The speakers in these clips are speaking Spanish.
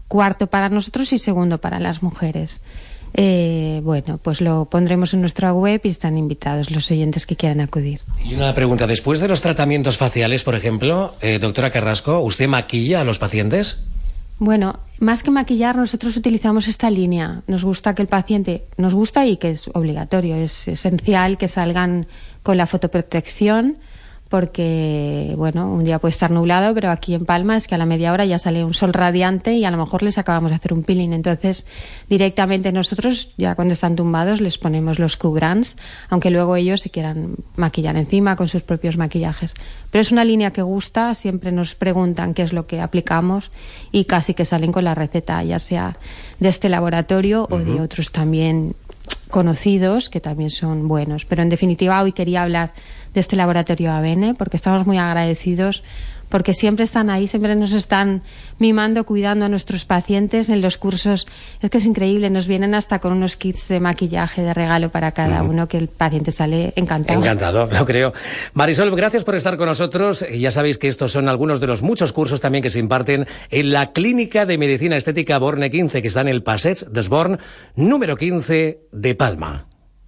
cuarto para nosotros y segundo para las mujeres. Bueno, pues lo pondremos en nuestra web y están invitados los oyentes que quieran acudir. Y una pregunta, después de los tratamientos faciales, por ejemplo, doctora Carrasco, ¿usted maquilla a los pacientes? Bueno, más que maquillar, nosotros utilizamos esta línea. Nos gusta que el paciente, nos gusta y que es obligatorio, es esencial que salgan con la fotoprotección, porque, bueno, un día puede estar nublado, pero aquí en Palma es que a la media hora ya sale un sol radiante y a lo mejor les acabamos de hacer un peeling. Entonces, directamente nosotros, ya cuando están tumbados, les ponemos los Q-Brands, aunque luego ellos se quieran maquillar encima con sus propios maquillajes. Pero es una línea que gusta, siempre nos preguntan qué es lo que aplicamos y casi que salen con la receta, ya sea de este laboratorio o de otros también conocidos, que también son buenos. Pero en definitiva, hoy quería hablar de este laboratorio ABN, porque estamos muy agradecidos, porque siempre están ahí, siempre nos están mimando, cuidando a nuestros pacientes en los cursos. Es que es increíble, nos vienen hasta con unos kits de maquillaje de regalo para cada uno, que el paciente sale encantado. Encantado, lo creo. Marisol, gracias por estar con nosotros. Ya sabéis que estos son algunos de los muchos cursos también que se imparten en la Clínica de Medicina Estética Borne 15, que está en el Passeig des Born, número 15 de Palma.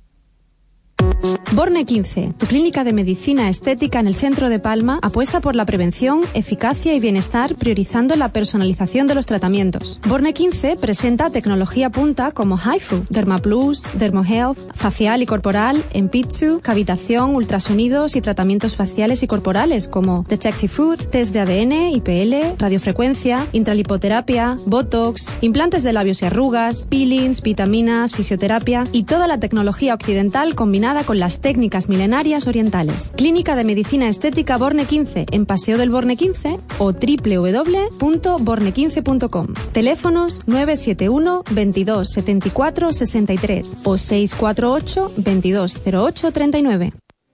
Borne 15, tu clínica de medicina estética en el centro de Palma, apuesta por la prevención, eficacia y bienestar, priorizando la personalización de los tratamientos. Borne 15 presenta tecnología punta como HIFU, Dermaplus, Dermohealth, facial y corporal, Enpitsu, cavitación, ultrasonidos y tratamientos faciales y corporales como Detective Food, test de ADN, IPL, radiofrecuencia, intralipoterapia, Botox, implantes de labios y arrugas, peelings, vitaminas, fisioterapia y toda la tecnología occidental combinada con las técnicas milenarias orientales. Clínica de Medicina Estética Borne 15 en Paseo del Borne 15 o www.borne15.com. Teléfonos 971 22 74 63 o 648 22 08 39.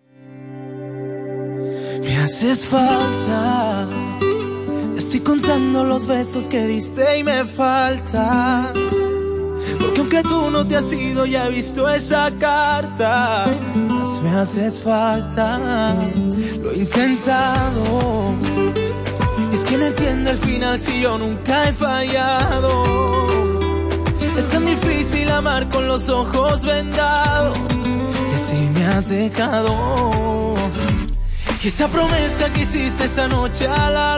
Me haces falta. Estoy contando los besos que diste y me falta. Porque aunque tú no te has ido, ya he visto esa carta. Más me haces falta. Lo he intentado. Y es que no entiendo el final si yo nunca he fallado. Es tan difícil amar con los ojos vendados. Y así me has dejado. Y esa promesa que hiciste esa noche a la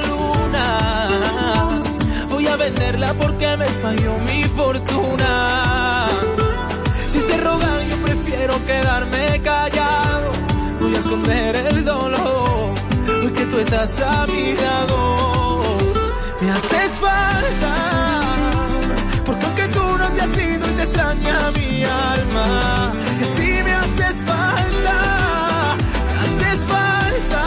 luna, voy a venderla porque me falló mi fortuna. Si se rogar yo prefiero quedarme callado. Voy a esconder el dolor, porque tú estás a mi lado. Me haces falta, porque aunque tú no te has ido y te extraña mi alma, que sí me haces falta, me haces falta.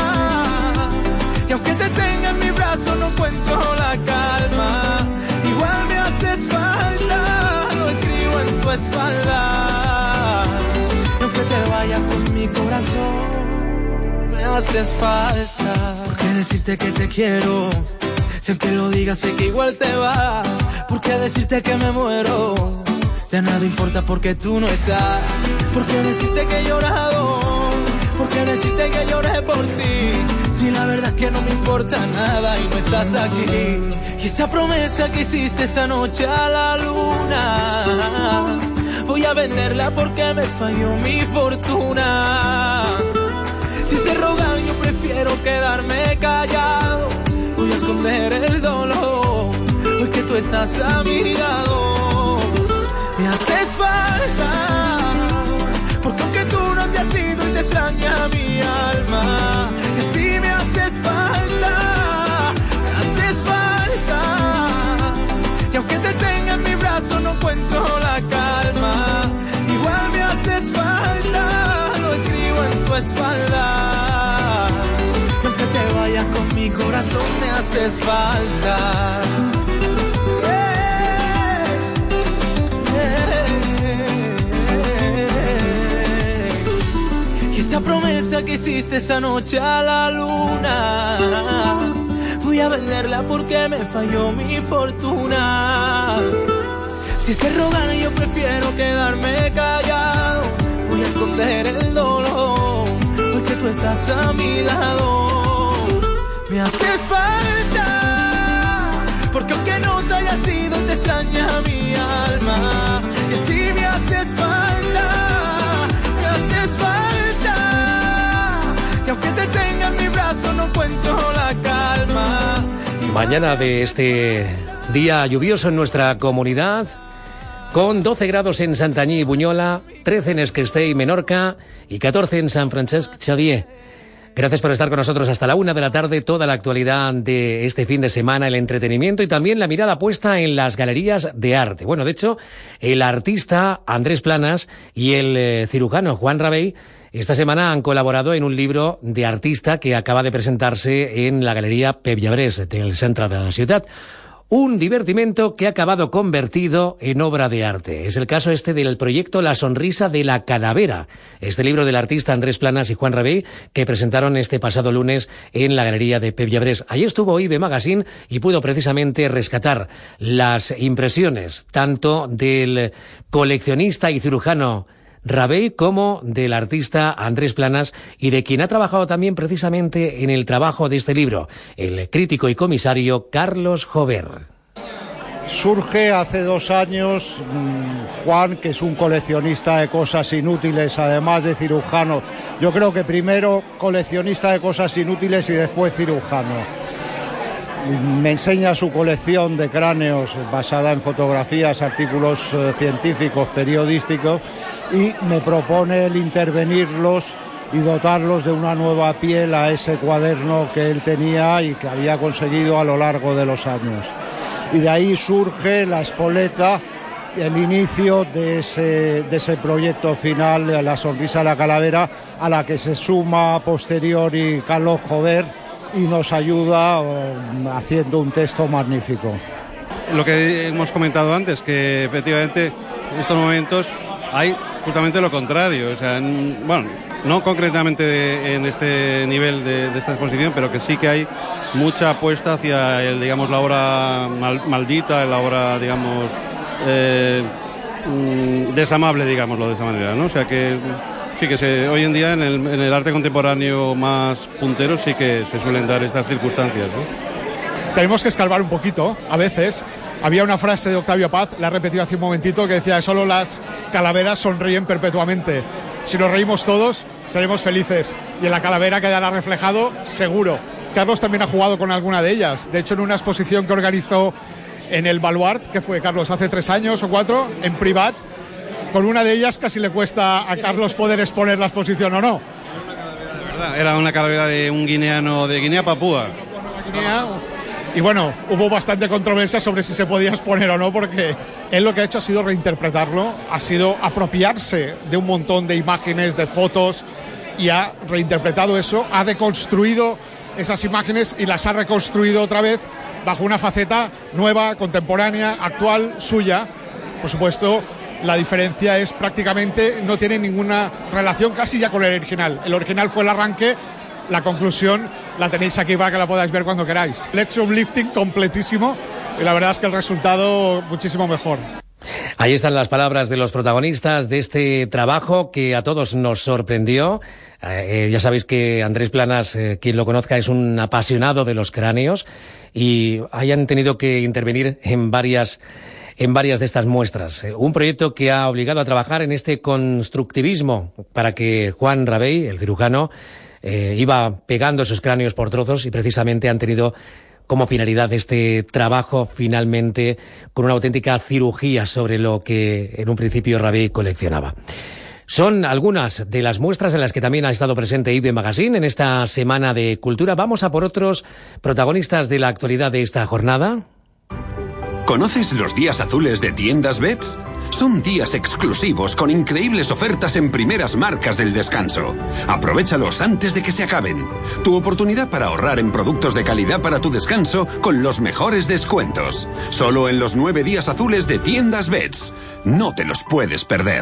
Y aunque te tenga en mi brazo no encuentro la calma, igual me haces falta, lo escribo en tu espalda. Y aunque te vayas con mi corazón, me haces falta. ¿Por qué decirte que te quiero? Si aunque lo digas sé que igual te vas. ¿Por qué decirte que me muero? Ya nada importa porque tú no estás. ¿Por qué decirte que he llorado? ¿Por qué decirte que lloré por ti? Si la verdad es que no me importa nada y no estás aquí. Y esa promesa que hiciste esa noche a la luna, voy a venderla porque me falló mi fortuna. Si se rogar yo prefiero quedarme callado. Voy a esconder el dolor, porque tú estás a mi lado. Me haces falta, porque aunque tú no te has ido y te extraña mi alma, que sí me haces falta, me haces falta. Y aunque te tenga en mi brazo no encuentro la calma, igual me haces falta, lo escribo en tu espalda. Y aunque te vayas con mi corazón me haces falta. Esa promesa que hiciste esa noche a la luna, voy a venderla porque me falló mi fortuna. Si se rogan yo prefiero quedarme callado. Voy a esconder el dolor, porque tú estás a mi lado. Me haces falta, porque aunque no te hayas ido te Mañana de este día lluvioso en nuestra comunidad, con 12 grados en Santanyí y Bunyola, 13 en Esquestell y Menorca y 14 en San Francesc Xavier. Gracias por estar con nosotros hasta la 1 de la tarde, toda la actualidad de este fin de semana, el entretenimiento y también la mirada puesta en las galerías de arte. Bueno, de hecho, el artista Andrés Planas y el cirujano Juan Rabell esta semana han colaborado en un libro de artista que acaba de presentarse en la Galería Pep Llabrés del centre de la ciutat. Un divertimento que ha acabado convertido en obra de arte. Es el caso del proyecto La sonrisa de la calavera. Este libro del artista Andrés Planas y Juan Rabell que presentaron este pasado lunes en la Galería de Pep Llabrés. Allí estuvo IB Magazine y pudo precisamente rescatar las impresiones tanto del coleccionista y cirujano Rabell como del artista Andrés Planas y de quien ha trabajado también precisamente en el trabajo de este libro, el crítico y comisario Carlos Jover. Surge hace 2 años Juan, que es un coleccionista de cosas inútiles, además de cirujano. Yo creo que primero coleccionista de cosas inútiles y después cirujano. Me enseña su colección de cráneos basada en fotografías, artículos científicos, periodísticos, y me propone el intervenirlos y dotarlos de una nueva piel a ese cuaderno que él tenía y que había conseguido a lo largo de los años. Y de ahí surge la espoleta, el inicio de ese proyecto final, La sonrisa de la calavera, a la que se suma a posteriori Carlos Jover y nos ayuda haciendo un texto magnífico. Lo que hemos comentado antes, que efectivamente en estos momentos hay justamente lo contrario, o sea, bueno, no concretamente en este nivel de esta exposición, pero que sí que hay mucha apuesta hacia digamos, la obra maldita, la obra, digamos, desamable, digámoslo de esa manera, ¿no? O sea que sí que hoy en día en el arte contemporáneo más puntero sí que se suelen dar estas circunstancias, ¿no? Tenemos que escarbar un poquito, a veces. Había una frase de Octavio Paz, la he repetido hace un momentito, que decía: solo las calaveras sonríen perpetuamente. Si nos reímos todos, seremos felices. Y en la calavera quedará reflejado, seguro. Carlos también ha jugado con alguna de ellas. De hecho, en una exposición que organizó en el Baluart, que fue Carlos hace 3 años o 4, en Privat, con una de ellas casi le cuesta a Carlos poder exponer la exposición o no. De verdad, era una calavera de un guineano de Guinea Papúa. Y bueno, hubo bastante controversia sobre si se podía exponer o no, porque él lo que ha hecho ha sido reinterpretarlo, ha sido apropiarse de un montón de imágenes, de fotos, y ha reinterpretado eso, ha deconstruido esas imágenes y las ha reconstruido otra vez bajo una faceta nueva, contemporánea, actual, suya. Por supuesto, la diferencia es prácticamente, no tiene ninguna relación casi ya con el original. El original fue el arranque, la conclusión la tenéis aquí para que la podáis ver cuando queráis. Le he hecho un lifting completísimo y la verdad es que el resultado muchísimo mejor. Ahí están las palabras de los protagonistas de este trabajo que a todos nos sorprendió. Ya sabéis que Andrés Planas, quien lo conozca, es un apasionado de los cráneos y hayan tenido que intervenir en varias de estas muestras. Un proyecto que ha obligado a trabajar en este constructivismo para que Juan Rabell, el cirujano, iba pegando esos cráneos por trozos y precisamente han tenido como finalidad este trabajo finalmente con una auténtica cirugía sobre lo que en un principio Rabell coleccionaba. Son algunas de las muestras en las que también ha estado presente IB Magazine en esta semana de cultura. Vamos a por otros protagonistas de la actualidad de esta jornada. ¿Conoces los días azules de Tiendas Bets? Son días exclusivos con increíbles ofertas en primeras marcas del descanso. Aprovéchalos antes de que se acaben. Tu oportunidad para ahorrar en productos de calidad para tu descanso con los mejores descuentos. Solo en los 9 días azules de Tiendas Bets. No te los puedes perder.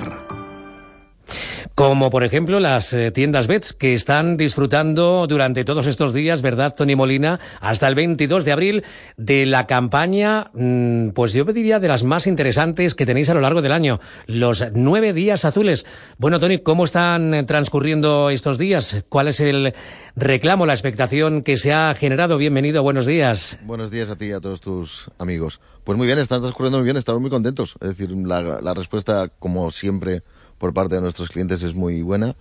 Como por ejemplo las tiendas Bets que están disfrutando durante todos estos días, ¿verdad, Tony Molina? Hasta el 22 de abril de la campaña, pues yo diría de las más interesantes que tenéis a lo largo del año, los 9 días azules. Bueno, Tony, ¿cómo están transcurriendo estos días? ¿Cuál es el reclamo, la expectación que se ha generado? Bienvenido, buenos días. Buenos días a ti y a todos tus amigos. Pues muy bien, están transcurriendo muy bien, estamos muy contentos. Es decir, la respuesta, como siempre, por parte de nuestros clientes es muy buena.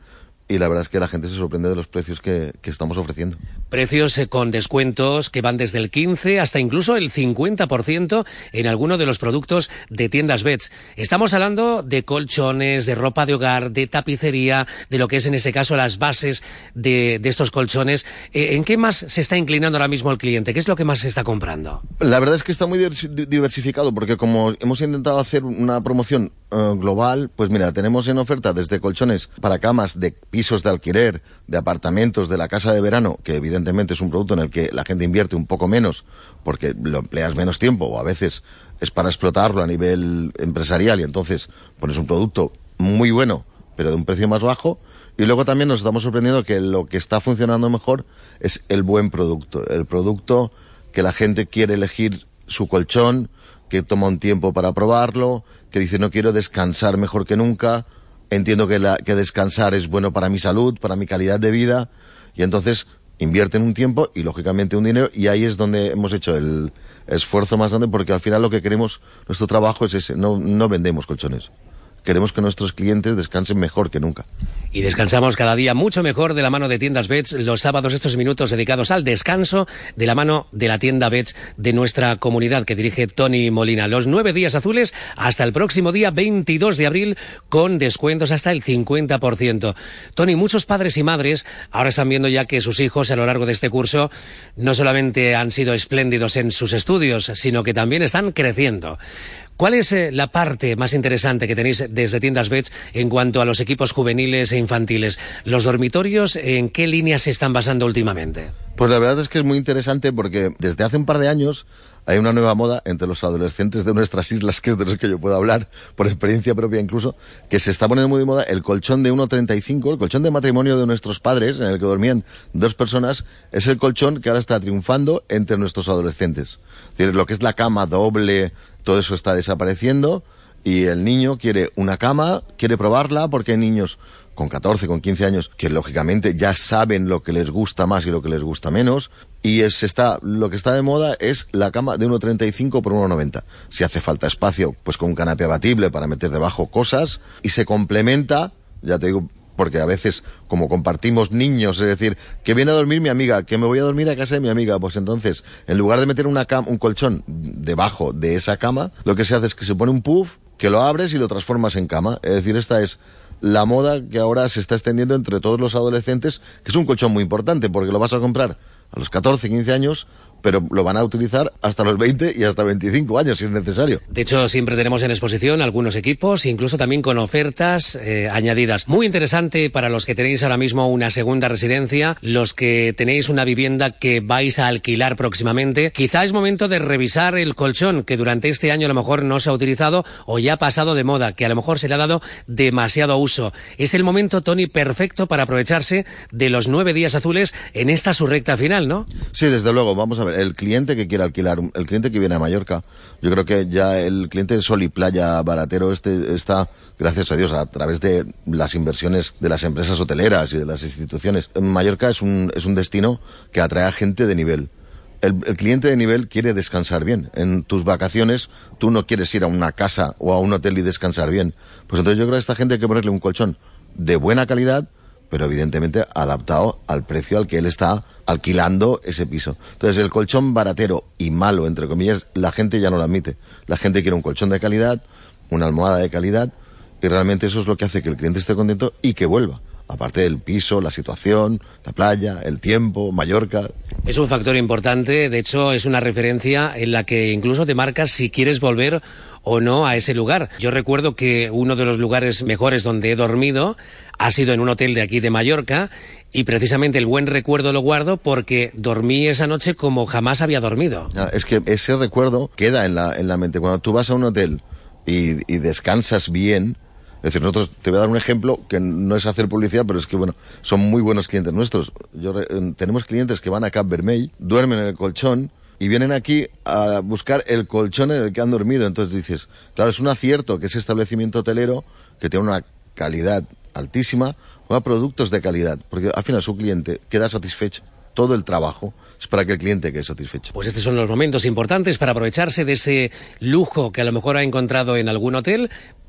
y la verdad es que la gente se sorprende de los precios que estamos ofreciendo. Precios con descuentos que van desde el 15 hasta incluso el 50% en alguno de los productos de Tiendas Beds. Estamos hablando de colchones, de ropa de hogar, de tapicería, de lo que es en este caso las bases de estos colchones. ¿En qué más se está inclinando ahora mismo el cliente? ¿Qué es lo que más se está comprando? La verdad es que está muy diversificado, porque como hemos intentado hacer una promoción global, pues mira, tenemos en oferta desde colchones para camas de pisos de alquiler, de apartamentos, de la casa de verano, que evidentemente es un producto en el que la gente invierte un poco menos porque lo empleas menos tiempo, o a veces es para explotarlo a nivel empresarial, y entonces pones un producto muy bueno pero de un precio más bajo. Y luego también nos estamos sorprendiendo que lo que está funcionando mejor es el buen producto, el producto que la gente quiere elegir su colchón, que toma un tiempo para probarlo, que dice no quiero descansar mejor que nunca, entiendo que descansar es bueno para mi salud, para mi calidad de vida, y entonces invierten un tiempo y lógicamente un dinero, y ahí es donde hemos hecho el esfuerzo más grande, porque al final lo que queremos, nuestro trabajo es ese, no vendemos colchones. Queremos que nuestros clientes descansen mejor que nunca. Y descansamos cada día mucho mejor de la mano de Tiendas Beds. Los sábados, estos minutos dedicados al descanso, de la mano de la tienda Beds de nuestra comunidad que dirige Tony Molina. Los 9 días azules hasta el próximo día 22 de abril con descuentos hasta el 50%. Tony, muchos padres y madres ahora están viendo ya que sus hijos a lo largo de este curso no solamente han sido espléndidos en sus estudios, sino que también están creciendo. ¿Cuál es la parte más interesante que tenéis desde Tiendas Beds en cuanto a los equipos juveniles e infantiles? ¿Los dormitorios en qué líneas se están basando últimamente? Pues la verdad es que es muy interesante, porque desde hace un par de años hay una nueva moda entre los adolescentes de nuestras islas, que es de los que yo puedo hablar, por experiencia propia incluso, que se está poniendo muy de moda el colchón de 1,35, el colchón de matrimonio de nuestros padres, en el que dormían 2 personas, es el colchón que ahora está triunfando entre nuestros adolescentes. Es decir, lo que es la cama doble, todo eso está desapareciendo, y el niño quiere una cama, quiere probarla, porque hay niños con 14, con 15 años, que lógicamente ya saben lo que les gusta más y lo que les gusta menos, y lo que está de moda es la cama de 1,35 por 1,90. Si hace falta espacio, pues con un canapé abatible para meter debajo cosas, y se complementa, ya te digo, porque a veces, como compartimos niños, es decir, que viene a dormir mi amiga, que me voy a dormir a casa de mi amiga, pues entonces, en lugar de meter un colchón debajo de esa cama, lo que se hace es que se pone un puff, que lo abres y lo transformas en cama. Es decir, esta es la moda que ahora se está extendiendo entre todos los adolescentes, que es un colchón muy importante, porque lo vas a comprar a los 14, 15 años, pero lo van a utilizar hasta los 20 y hasta 25 años, si es necesario. De hecho, siempre tenemos en exposición algunos equipos, incluso también con ofertas añadidas. Muy interesante para los que tenéis ahora mismo una segunda residencia, los que tenéis una vivienda que vais a alquilar próximamente. Quizá es momento de revisar el colchón, que durante este año a lo mejor no se ha utilizado o ya ha pasado de moda, que a lo mejor se le ha dado demasiado uso. Es el momento, Tony, perfecto para aprovecharse de los 9 días azules en esta su recta final, ¿no? Sí, desde luego. Vamos a ver, el cliente que quiere alquilar, el cliente que viene a Mallorca, yo creo que ya el cliente de Sol y Playa baratero está, gracias a Dios, a través de las inversiones de las empresas hoteleras y de las instituciones. Mallorca es un destino que atrae a gente de nivel. El cliente de nivel quiere descansar bien. En tus vacaciones tú no quieres ir a una casa o a un hotel y descansar bien. Pues entonces yo creo que a esta gente hay que ponerle un colchón de buena calidad, pero evidentemente adaptado al precio al que él está alquilando ese piso. Entonces el colchón baratero y malo, entre comillas, la gente ya no lo admite. La gente quiere un colchón de calidad, una almohada de calidad, y realmente eso es lo que hace que el cliente esté contento y que vuelva. Aparte del piso, la situación, la playa, el tiempo, Mallorca. Es un factor importante, de hecho es una referencia en la que incluso te marcas si quieres volver o no a ese lugar. Yo recuerdo que uno de los lugares mejores donde he dormido ha sido en un hotel de aquí de Mallorca, y precisamente el buen recuerdo lo guardo porque dormí esa noche como jamás había dormido. Es que ese recuerdo queda en la mente. Cuando tú vas a un hotel y descansas bien, es decir, nosotros, te voy a dar un ejemplo que no es hacer publicidad, pero es que, bueno, son muy buenos clientes nuestros. Tenemos clientes que van a Cap Vermell, duermen en el colchón y vienen aquí a buscar el colchón en el que han dormido. Entonces dices, claro, es un acierto que ese establecimiento hotelero, que tiene una calidad altísima, con productos de calidad, porque al final su cliente queda satisfecho. Todo el trabajo es para que el cliente quede satisfecho. Pues estos son los momentos importantes para aprovecharse de ese lujo que a lo mejor ha encontrado en algún hotel,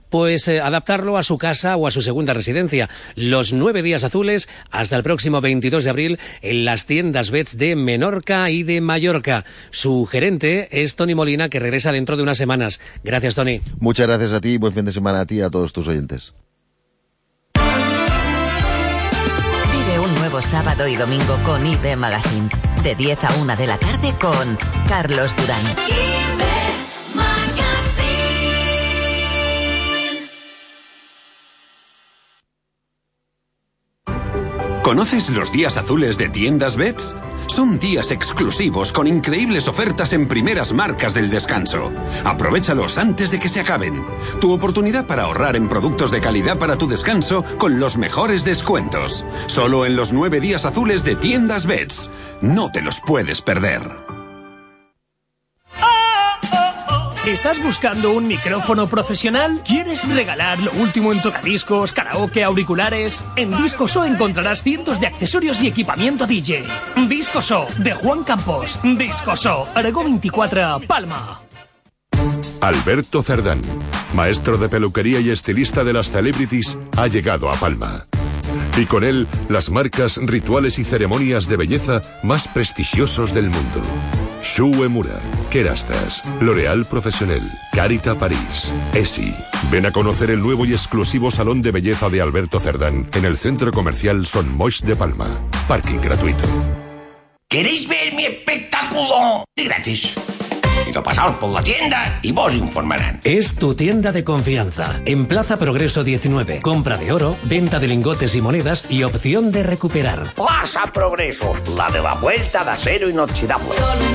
pues adaptarlo a su casa o a su segunda residencia. Los 9 días azules hasta el próximo 22 de abril en las tiendas Bets de Menorca y de Mallorca. Su gerente es Toni Molina, que regresa dentro de unas semanas. Gracias, Toni. Muchas gracias a ti, buen fin de semana a ti y a todos tus oyentes. Vive un nuevo sábado y domingo con IB Magazine, de 10 a 1 de la tarde con Carlos Durán. ¿Conoces los días azules de Tiendas Bets? Son días exclusivos con increíbles ofertas en primeras marcas del descanso. Aprovéchalos antes de que se acaben. Tu oportunidad para ahorrar en productos de calidad para tu descanso con los mejores descuentos. Solo en los 9 días azules de Tiendas Bets. No te los puedes perder. ¿Estás buscando un micrófono profesional? ¿Quieres regalar lo último en tocadiscos, karaoke, auriculares? En Discoso encontrarás cientos de accesorios y equipamiento DJ. Discoso, de Juan Campos. Discoso, Aragó 24, Palma. Alberto Cerdán, maestro de peluquería y estilista de las celebrities, ha llegado a Palma. Y con él, las marcas, rituales y ceremonias de belleza más prestigiosos del mundo. Shu Uemura, Kerastase, L'Oréal Professionnel, Carita París, Essie. Ven a conocer el nuevo y exclusivo salón de belleza de Alberto Cerdán en el centro comercial Son Moix de Palma. Parking gratuito. ¿Queréis ver mi espectáculo? De gratis. Digo, pasaos por la tienda y vos informarán. Es tu tienda de confianza. En Plaza Progreso 19. Compra de oro, venta de lingotes y monedas y opción de recuperar. Plaza Progreso, la de la vuelta de acero inoxidable.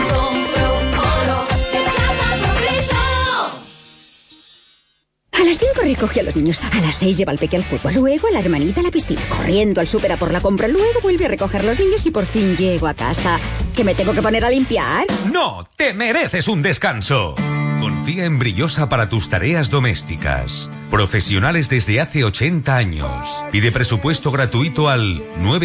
A las 5 recoge a los niños, a las 6 lleva al peque al fútbol, luego a la hermanita a la piscina, corriendo al súper a por la compra, luego vuelve a recoger a los niños y por fin llego a casa. ¿Que me tengo que poner a limpiar? No, te mereces un descanso. Confía en Brillosa para tus tareas domésticas. Profesionales desde hace 80 años. Pide presupuesto gratuito al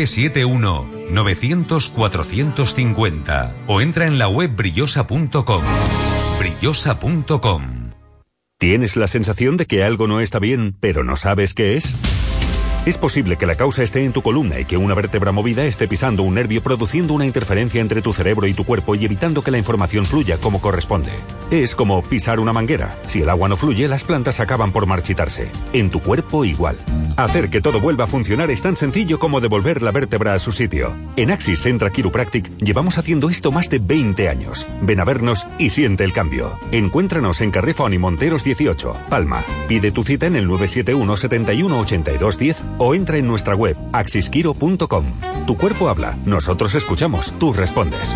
971-900-450 o entra en la web brillosa.com. Brillosa.com. ¿Tienes la sensación de que algo no está bien, pero no sabes qué es? Es posible que la causa esté en tu columna y que una vértebra movida esté pisando un nervio, produciendo una interferencia entre tu cerebro y tu cuerpo y evitando que la información fluya como corresponde. Es como pisar una manguera. Si el agua no fluye, las plantas acaban por marchitarse. En tu cuerpo igual. Hacer que todo vuelva a funcionar es tan sencillo como devolver la vértebra a su sitio. En Axis Centra Chiropractic llevamos haciendo esto más de 20 años. Ven a vernos y siente el cambio. Encuéntranos en Carrefón y Monteros 18, Palma. Pide tu cita en el 971 71 82 10 o entra en nuestra web axisquiro.com. Tu cuerpo habla, nosotros escuchamos, tú respondes.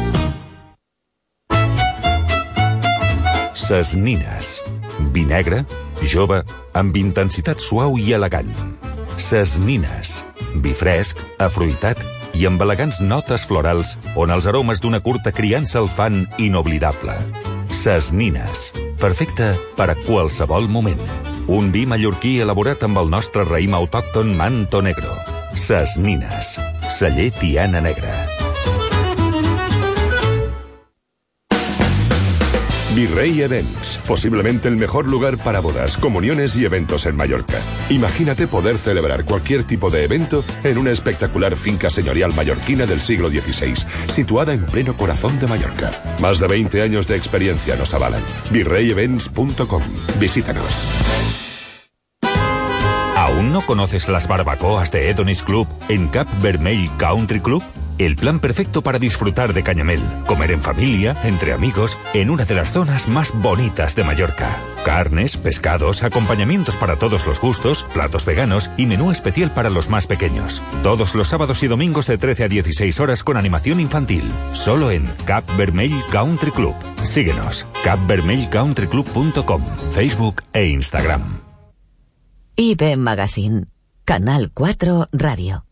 Ses nines. Vi negre, jove, amb intensitat suau i elegant. Ses nines. Vi fresc, afruitat i amb elegants notes florals on els aromes d'una curta criança el fan inoblidable. Ses nines. Perfecte per a qualsevol moment. Un vi mallorquí elaborat amb el nostre raïm autòcton Manto Negro. Ses nines. Celler Tiana Negra. Virrey Events, posiblemente el mejor lugar para bodas, comuniones y eventos en Mallorca. Imagínate poder celebrar cualquier tipo de evento en una espectacular finca señorial mallorquina del siglo XVI, situada en pleno corazón de Mallorca. Más de 20 años de experiencia nos avalan. virreyevents.com. Visítanos. ¿Aún no conoces las barbacoas de Edonis Club en Cap Vermell Country Club? El plan perfecto para disfrutar de Cañamel, comer en familia, entre amigos, en una de las zonas más bonitas de Mallorca. Carnes, pescados, acompañamientos para todos los gustos, platos veganos y menú especial para los más pequeños. Todos los sábados y domingos de 13 a 16 horas con animación infantil. Solo en Cap Vermell Country Club. Síguenos, capvermellcountryclub.com, Facebook e Instagram. IB Magazine, Canal 4 Radio.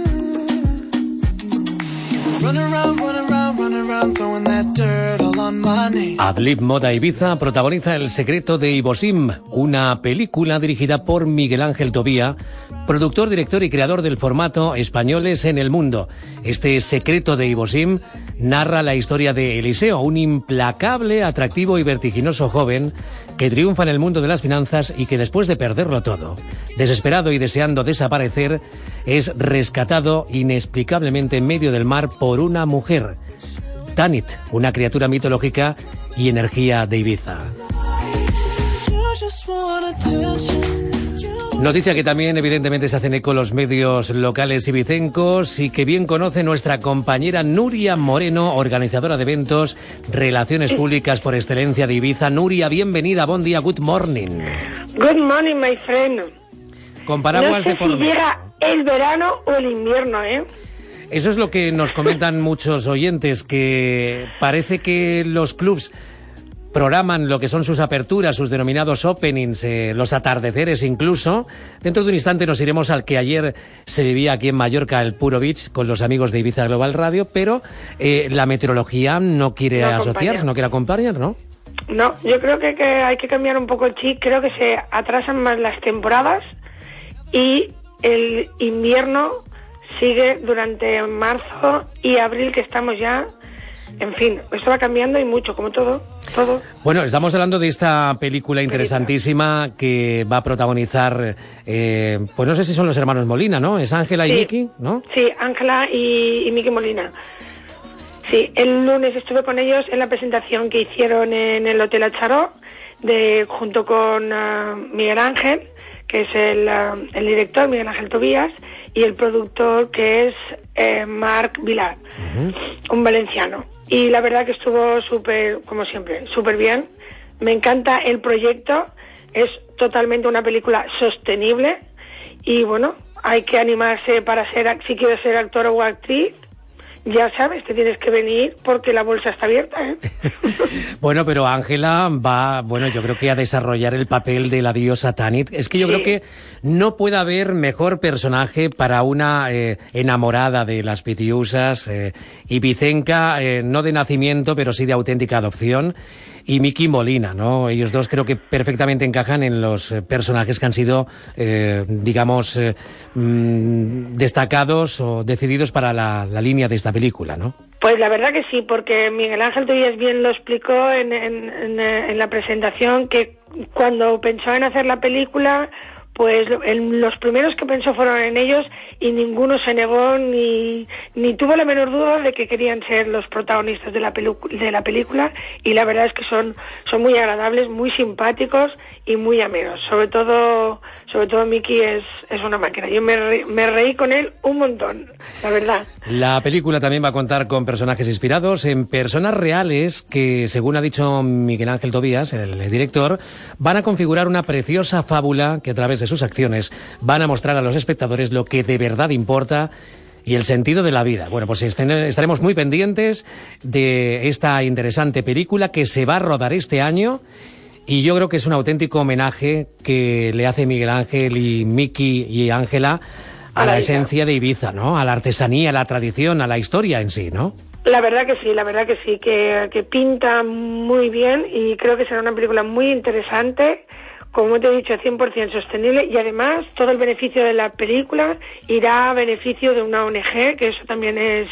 Run around, throwing that dirt all on my Adlib Moda Ibiza protagoniza El secreto de Ibosim, una película dirigida por Miguel Ángel Tobía, productor, director y creador del formato Españoles en el Mundo. Este secreto de Ibosim narra la historia de Eliseo, un implacable, atractivo y vertiginoso joven que triunfa en el mundo de las finanzas y que después de perderlo todo, desesperado y deseando desaparecer, es rescatado inexplicablemente en medio del mar por una mujer, Tanit, una criatura mitológica y energía de Ibiza. Noticia que también evidentemente se hacen eco los medios locales ibicencos y que bien conoce nuestra compañera Nuria Moreno, organizadora de eventos, relaciones públicas por excelencia de Ibiza. Nuria, bienvenida, buen día, good morning. Good morning, my friend. Con paraguas no sé de por si medio. llega el verano o el invierno, ¿eh? Eso es lo que nos comentan muchos oyentes, que parece que los clubs programan lo que son sus aperturas, sus denominados openings, los atardeceres incluso. Dentro de un instante nos iremos al que ayer se vivía aquí en Mallorca, el Puro Beach, con los amigos de Ibiza Global Radio, pero la meteorología no quiere asociarse, no quiere acompañar, ¿no? No, yo creo que hay que cambiar un poco el chip. Creo que se atrasan más las temporadas y el invierno sigue durante marzo y abril, que estamos ya. En fin, esto va cambiando y mucho, como todo. Bueno, estamos hablando de esta película interesantísima que va a protagonizar, pues no sé si son los hermanos Molina, ¿no? ¿Es Ángela y Miki, no? Sí, Ángela y Miki Molina. Sí, el lunes estuve con ellos en la presentación que hicieron en el Hotel Acharó, junto con Miguel Ángel, que es el director, Miguel Ángel Tobías, y el productor, que es Marc Vilar, un valenciano. Y la verdad que estuvo súper, como siempre, súper bien. Me encanta el proyecto, es totalmente una película sostenible y bueno, hay que animarse para si quieres ser actor o actriz. Ya sabes, te tienes que venir porque la bolsa está abierta, ¿eh? Bueno, pero Ángela va, yo creo que a desarrollar el papel de la diosa Tanit. Es que yo creo que no puede haber mejor personaje para una enamorada de las pitiusas, ibicenca, no de nacimiento, pero sí de auténtica adopción. Y Miki Molina, ¿no? Ellos dos creo que perfectamente encajan en los personajes que han sido, destacados o decididos para la línea de esta película, ¿no? Pues la verdad que sí, porque Miguel Ángel Tobías bien lo explicó en la presentación, que cuando pensó en hacer la película, pues los primeros que pensó fueron en ellos y ninguno se negó ni tuvo la menor duda de que querían ser los protagonistas de la película, y la verdad es que son muy agradables, muy simpáticos y muy amenos. Sobre todo Miki es una máquina. Yo me reí con él un montón, la verdad. La película también va a contar con personajes inspirados en personas reales que, según ha dicho Miguel Ángel Tobías, el director, van a configurar una preciosa fábula que a través de sus acciones van a mostrar a los espectadores lo que de verdad importa y el sentido de la vida. Bueno, pues estaremos muy pendientes de esta interesante película que se va a rodar este año. Y yo creo que es un auténtico homenaje que le hace Miguel Ángel y Miki y Ángela a la esencia de Ibiza, ¿no? A la artesanía, a la tradición, a la historia en sí, ¿no? La verdad que sí, que pinta muy bien y creo que será una película muy interesante, como te he dicho, 100% sostenible, y además todo el beneficio de la película irá a beneficio de una ONG, que eso también es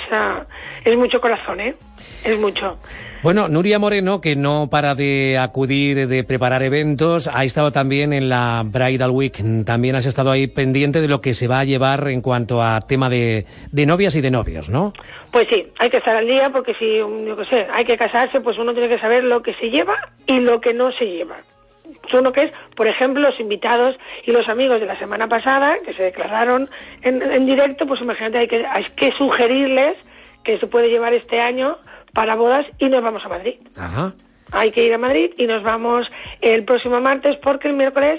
mucho corazón, ¿eh? Es mucho. Bueno, Nuria Moreno, que no para de acudir, de preparar eventos, ha estado también en la Bridal Week. También has estado ahí pendiente de lo que se va a llevar en cuanto a tema de novias y de novios, ¿no? Pues sí, hay que estar al día, porque si, hay que casarse, pues uno tiene que saber lo que se lleva y lo que no se lleva. Uno que es, por ejemplo, los invitados y los amigos de la semana pasada, que se declararon en directo, pues imagínate, hay que sugerirles que se puede llevar este año para bodas, y nos vamos a Madrid. Ajá. Hay que ir a Madrid y nos vamos el próximo martes, porque el miércoles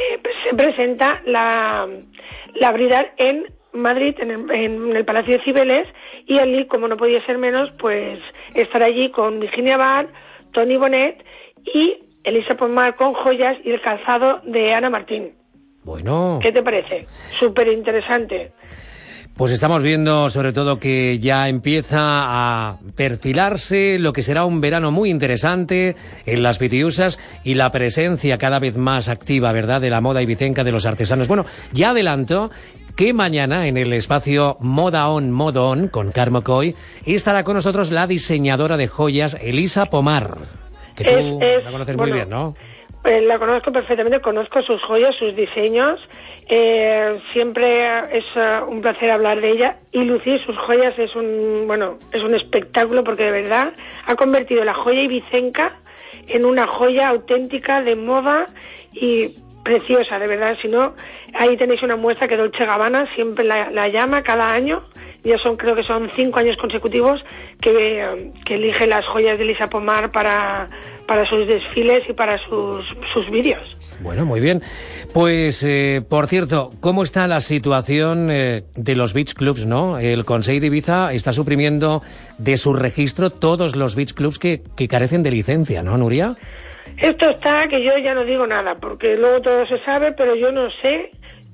se presenta la Bridal en Madrid, en el Palacio de Cibeles, y allí, como no podía ser menos, pues estar allí con Virginia Abad, Tony Bonet y Elisa Pomar, con joyas y el calzado de Ana Martín. Bueno. ¿Qué te parece? Súper interesante. Pues estamos viendo sobre todo que ya empieza a perfilarse lo que será un verano muy interesante en las Pitiusas y la presencia cada vez más activa, ¿verdad?, de la moda ibicenca, de los artesanos. Bueno, ya adelanto que mañana en el espacio Moda On, Modo On, con Carmo Coy, estará con nosotros la diseñadora de joyas Elisa Pomar, que tú la conoces muy bien, ¿no? La conozco perfectamente, conozco sus joyas, sus diseños. Siempre es un placer hablar de ella, y lucir sus joyas es un espectáculo, porque de verdad ha convertido la joya ibicenca en una joya auténtica de moda y preciosa, de verdad. Si no, ahí tenéis una muestra que Dolce & Gabbana siempre la llama cada año. Ya creo que son 5 años consecutivos que elige las joyas de Elisa Pomar para sus desfiles y para sus vídeos. Bueno, muy bien. Pues, por cierto, ¿cómo está la situación de los beach clubs, no? El Consell de Ibiza está suprimiendo de su registro todos los beach clubs que carecen de licencia, ¿no, Nuria? Esto está que yo ya no digo nada, porque luego todo se sabe, pero yo no sé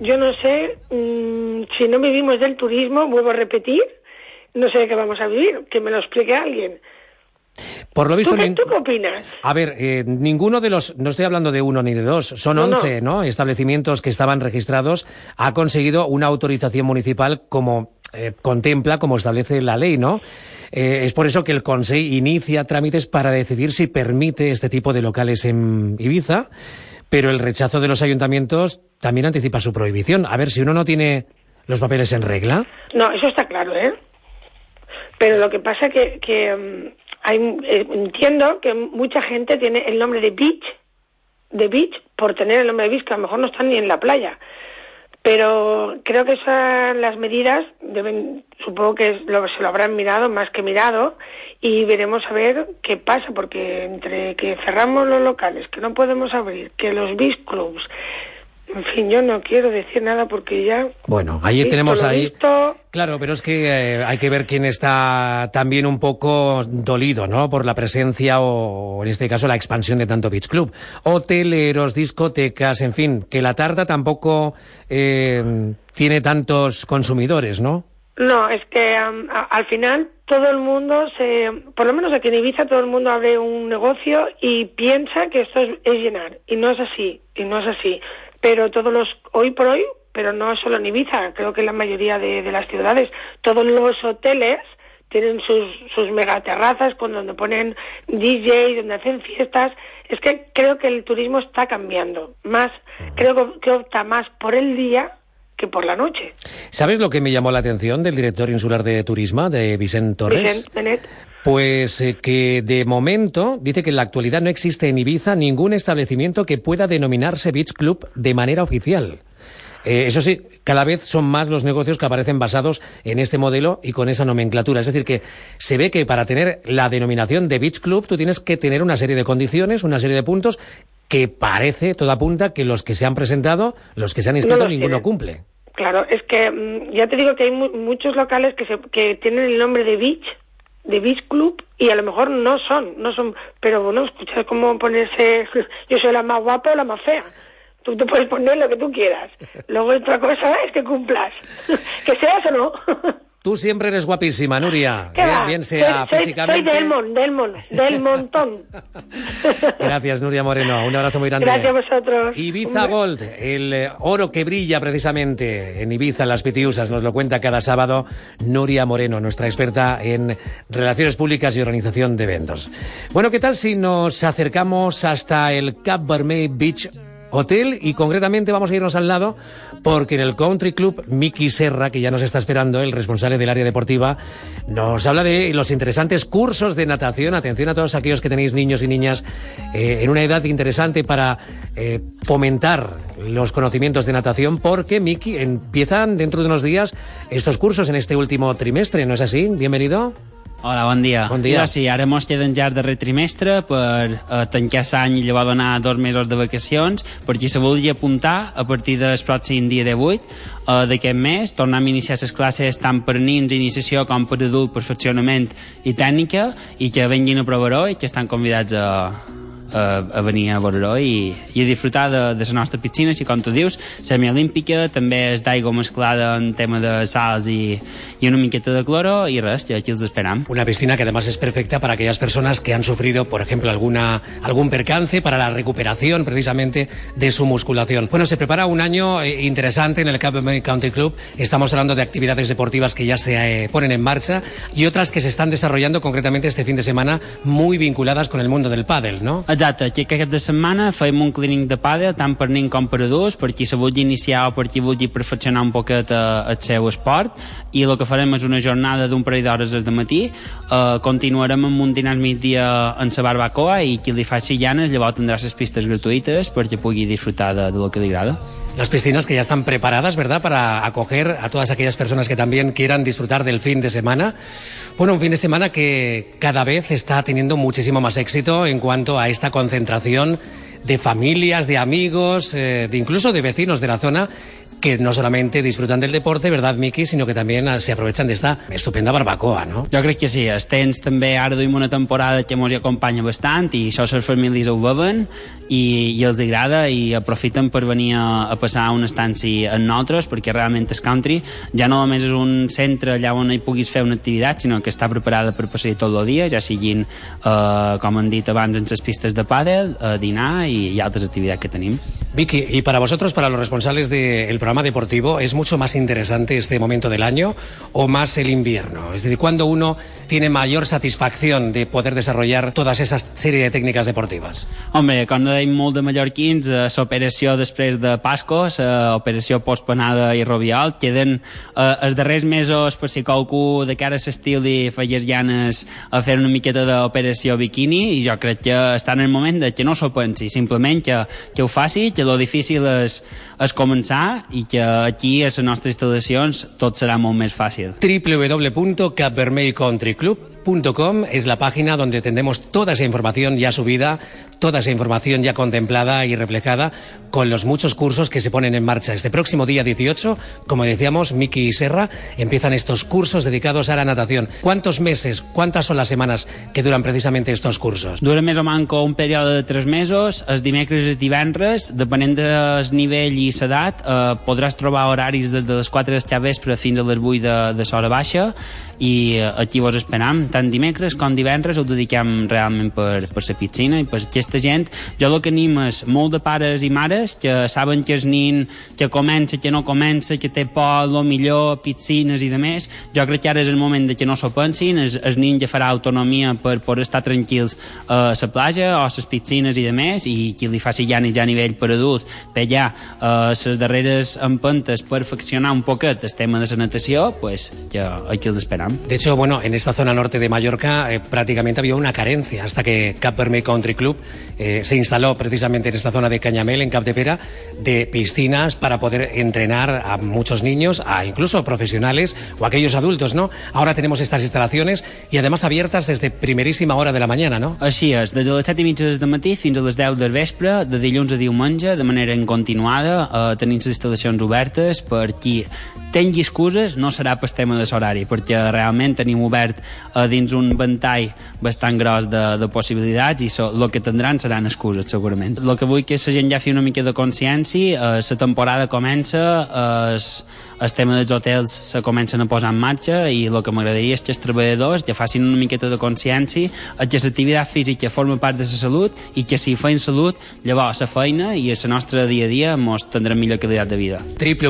si no vivimos del turismo, vuelvo a repetir, no sé de qué vamos a vivir, que me lo explique alguien. Por lo visto, ¿Tú qué opinas? A ver, ninguno de los, no estoy hablando de uno ni de dos, son 11, ¿no? Establecimientos que estaban registrados, ha conseguido una autorización municipal como contempla, como establece la ley, ¿no? Es por eso que el Consell inicia trámites para decidir si permite este tipo de locales en Ibiza, pero el rechazo de los ayuntamientos también anticipa su prohibición. A ver, si uno no tiene los papeles en regla. No, eso está claro, ¿eh? Pero lo que pasa que entiendo que mucha gente tiene el nombre de beach por tener el nombre de beach, que a lo mejor no están ni en la playa. Pero creo que las medidas supongo que se lo habrán mirado, más que mirado, y veremos a ver qué pasa, porque entre que cerramos los locales, que no podemos abrir, que los beach clubs, en fin, yo no quiero decir nada porque ya... Bueno, ahí tenemos ahí... Claro, pero es que hay que ver quién está también un poco dolido, ¿no?, por la presencia o, en este caso, la expansión de tanto beach club. Hoteleros, discotecas, en fin, que la tarta tampoco tiene tantos consumidores, ¿no? No, es que al final todo el mundo por lo menos aquí en Ibiza, todo el mundo abre un negocio y piensa que esto es llenar, y no es así, Pero hoy por hoy, pero no solo en Ibiza, creo que en la mayoría de las ciudades, todos los hoteles tienen sus megaterrazas donde ponen DJs, donde hacen fiestas. Es que creo que el turismo está cambiando más, creo que opta más por el día que por la noche. ¿Sabes lo que me llamó la atención del director insular de turismo, de Vicent Torres? Vicent Benet. Pues que de momento dice que en la actualidad no existe en Ibiza ningún establecimiento que pueda denominarse beach club de manera oficial. Eso sí, cada vez son más los negocios que aparecen basados en este modelo y con esa nomenclatura. Es decir, que se ve que para tener la denominación de beach club tú tienes que tener una serie de condiciones, una serie de puntos que parece, todo apunta, que los que se han presentado, los que se han inscrito, ninguno cumple. Claro, es que ya te digo que hay muchos locales que tienen el nombre de beach club, y a lo mejor no son, pero bueno, escucha, es como ponerse, yo soy la más guapa o la más fea. Tú te puedes poner lo que tú quieras. Luego otra cosa es que cumplas, que seas o no. Tú siempre eres guapísima, Nuria. Bien sea físicamente. Soy del montón. Gracias, Nuria Moreno. Un abrazo muy grande. Gracias a vosotros. Ibiza Gold, el oro que brilla precisamente en Ibiza, en las Pitiusas, nos lo cuenta cada sábado Nuria Moreno, nuestra experta en relaciones públicas y organización de eventos. Bueno, ¿qué tal si nos acercamos hasta el Cap Vermell Beach Hotel? Y concretamente vamos a irnos al lado, porque en el Country Club Miki Serra, que ya nos está esperando, el responsable del área deportiva, nos habla de los interesantes cursos de natación. Atención a todos aquellos que tenéis niños y niñas en una edad interesante para fomentar los conocimientos de natación, porque Miki, empiezan dentro de unos días estos cursos en este último trimestre, ¿no es así? Bienvenido. Hola, bon dia. Bon dia. Sí, ara mos queden ja el darrer trimestre per tancar l'any i llavors donar 2 mesos de vacacions. Per qui se vulgui apuntar, a partir del pròxim dia 18 d'aquest mes tornem a iniciar les classes tant per nins d'iniciació com per adult, perfeccionament i tècnica, i que venguin a provar-ho i que estan convidats a a venir a veure-ho i a disfrutar de la nostra piscina, així com tu dius, semiolímpica, també és d'aigua mesclada en tema de sals i una miqueta de cloro y res, aquí els esperam. Una piscina que además es perfecta para aquellas personas que han sufrido, por ejemplo, algún percance, para la recuperación precisamente de su musculación. Bueno, se prepara un año interesante en el Cap Vermell Country Club. Estamos hablando de actividades deportivas que ya se ponen en marcha y otras que se están desarrollando concretamente este fin de semana muy vinculadas con el mundo del pàdel, ¿no? Exacte, aquí aquest de setmana fem un clínic de pàdel tant per nens com per adults, per qui se vulgui iniciar o per qui vulgui perfeccionar un poquet el seu esport, i el que farem és una jornada d'un parell d'hores des de matí. Continuarem amb un dinar migdia en la barbacoa i qui li faci ganes llavors tindrà les pistes gratuïtes perquè pugui disfrutar de lo que li agrada. Las piscinas que ya están preparadas, ¿verdad?, para acoger a todas aquellas personas que también quieran disfrutar del fin de semana. Bueno, un fin de semana que cada vez está teniendo muchísimo más éxito en cuanto a esta concentración de familias, de amigos, incluso de vecinos de la zona, que no solamente disfrutan del deporte, ¿verdad, Miki?, sino que también se aprovechan de esta estupenda barbacoa, no? Jo crec que sí, el temps també, ara duim una temporada que ens hi acompanya bastant i això les famílies ho beuen i els agrada i aprofiten per venir a passar una estància amb nosaltres, perquè realment el country ja no només és un centre allà on hi puguis fer una activitat, sinó que està preparada per passar tot el dia, ja siguin, com han dit abans, en les pistes de pàdel, dinar i altres activitats que tenim. Vicky, y para vosotros, para los responsables del programa deportivo, ¿es mucho más interesante este momento del año o más el invierno? Es decir, ¿cuándo uno tiene mayor satisfacción de poder desarrollar todas esas serie de técnicas deportivas? Home, com deim molt de mallorquins, l'operació després de Pasco, l'operació postpenada i Robiol, queden els darrers mesos per si qualcú de cara a l'estiu li feies ganes a fer una miqueta d'operació biquini, i jo crec que està en el moment de que no s'ho pensi, simplement que ho faci, que lo difícil és començar i que aquí a les nostres instal·lacions tot serà molt més fàcil. www.capvermellcountryclub.com es la página donde tendremos toda esa información ya subida, toda esa información ya contemplada y reflejada con los muchos cursos que se ponen en marcha. Este próximo día 18, como decíamos, Miki y Serra, empiezan estos cursos dedicados a la natación. ¿Cuántos meses, cuántas son las semanas que duran precisamente estos cursos? Dura més o manco un període de 3 mesos, els dimecres i els divendres, depenent del nivell i l'edat, podràs trobar horaris des de les 4 del vespre fins a les 8 de l'hora baixa, i aquí vos esperam, tant dimecres com divendres ho dediquem realment per la piscina i per aquesta gent. Jo el que anim és molt de pares i mares que saben que el nin que comença, que no comença, que té por, lo millor, piscines i demés. Jo crec que ara és el moment de que no s'ho pensin, el nin ja farà autonomia per poder estar tranquils a la platja o a les piscines i demés, i qui li faci ja a nivell per adults per allà les darreres empentes per perfeccionar un poquet el tema de la natació, pues ja aquí els esperam. De hecho, bueno, en esta zona norte de Mallorca prácticamente había una carencia hasta que Cap Vermell Country Club se instaló precisamente en esta zona de Canyamel, en Capdepera, de piscinas para poder entrenar a muchos niños, a incluso profesionales o aquellos adultos, ¿no? Ahora tenemos estas instalaciones y además abiertas desde primerísima hora de la mañana, ¿no? Així és, des de les 7:30 del matí fins a les 10 del vespre, de dilluns a diumenge, de manera incontinuada, tenim les instal·lacions obertes. Per qui tingui excuses no serà per tema de l'horari, perquè realment tenim obert dins un ventall bastant gros de possibilitats i el que tindran seran excuses, segurament. El que vull que la gent ja fi una mica de consciència, la temporada comença, el tema dels hotels se comencen a posar en marxa i el que m'agradaria és que els treballadors ja facin una miqueta de consciència que l'activitat física forma part de la salut i que si feim salut, llavors la feina i el nostre dia a dia ens tindrem millor qualitat de vida.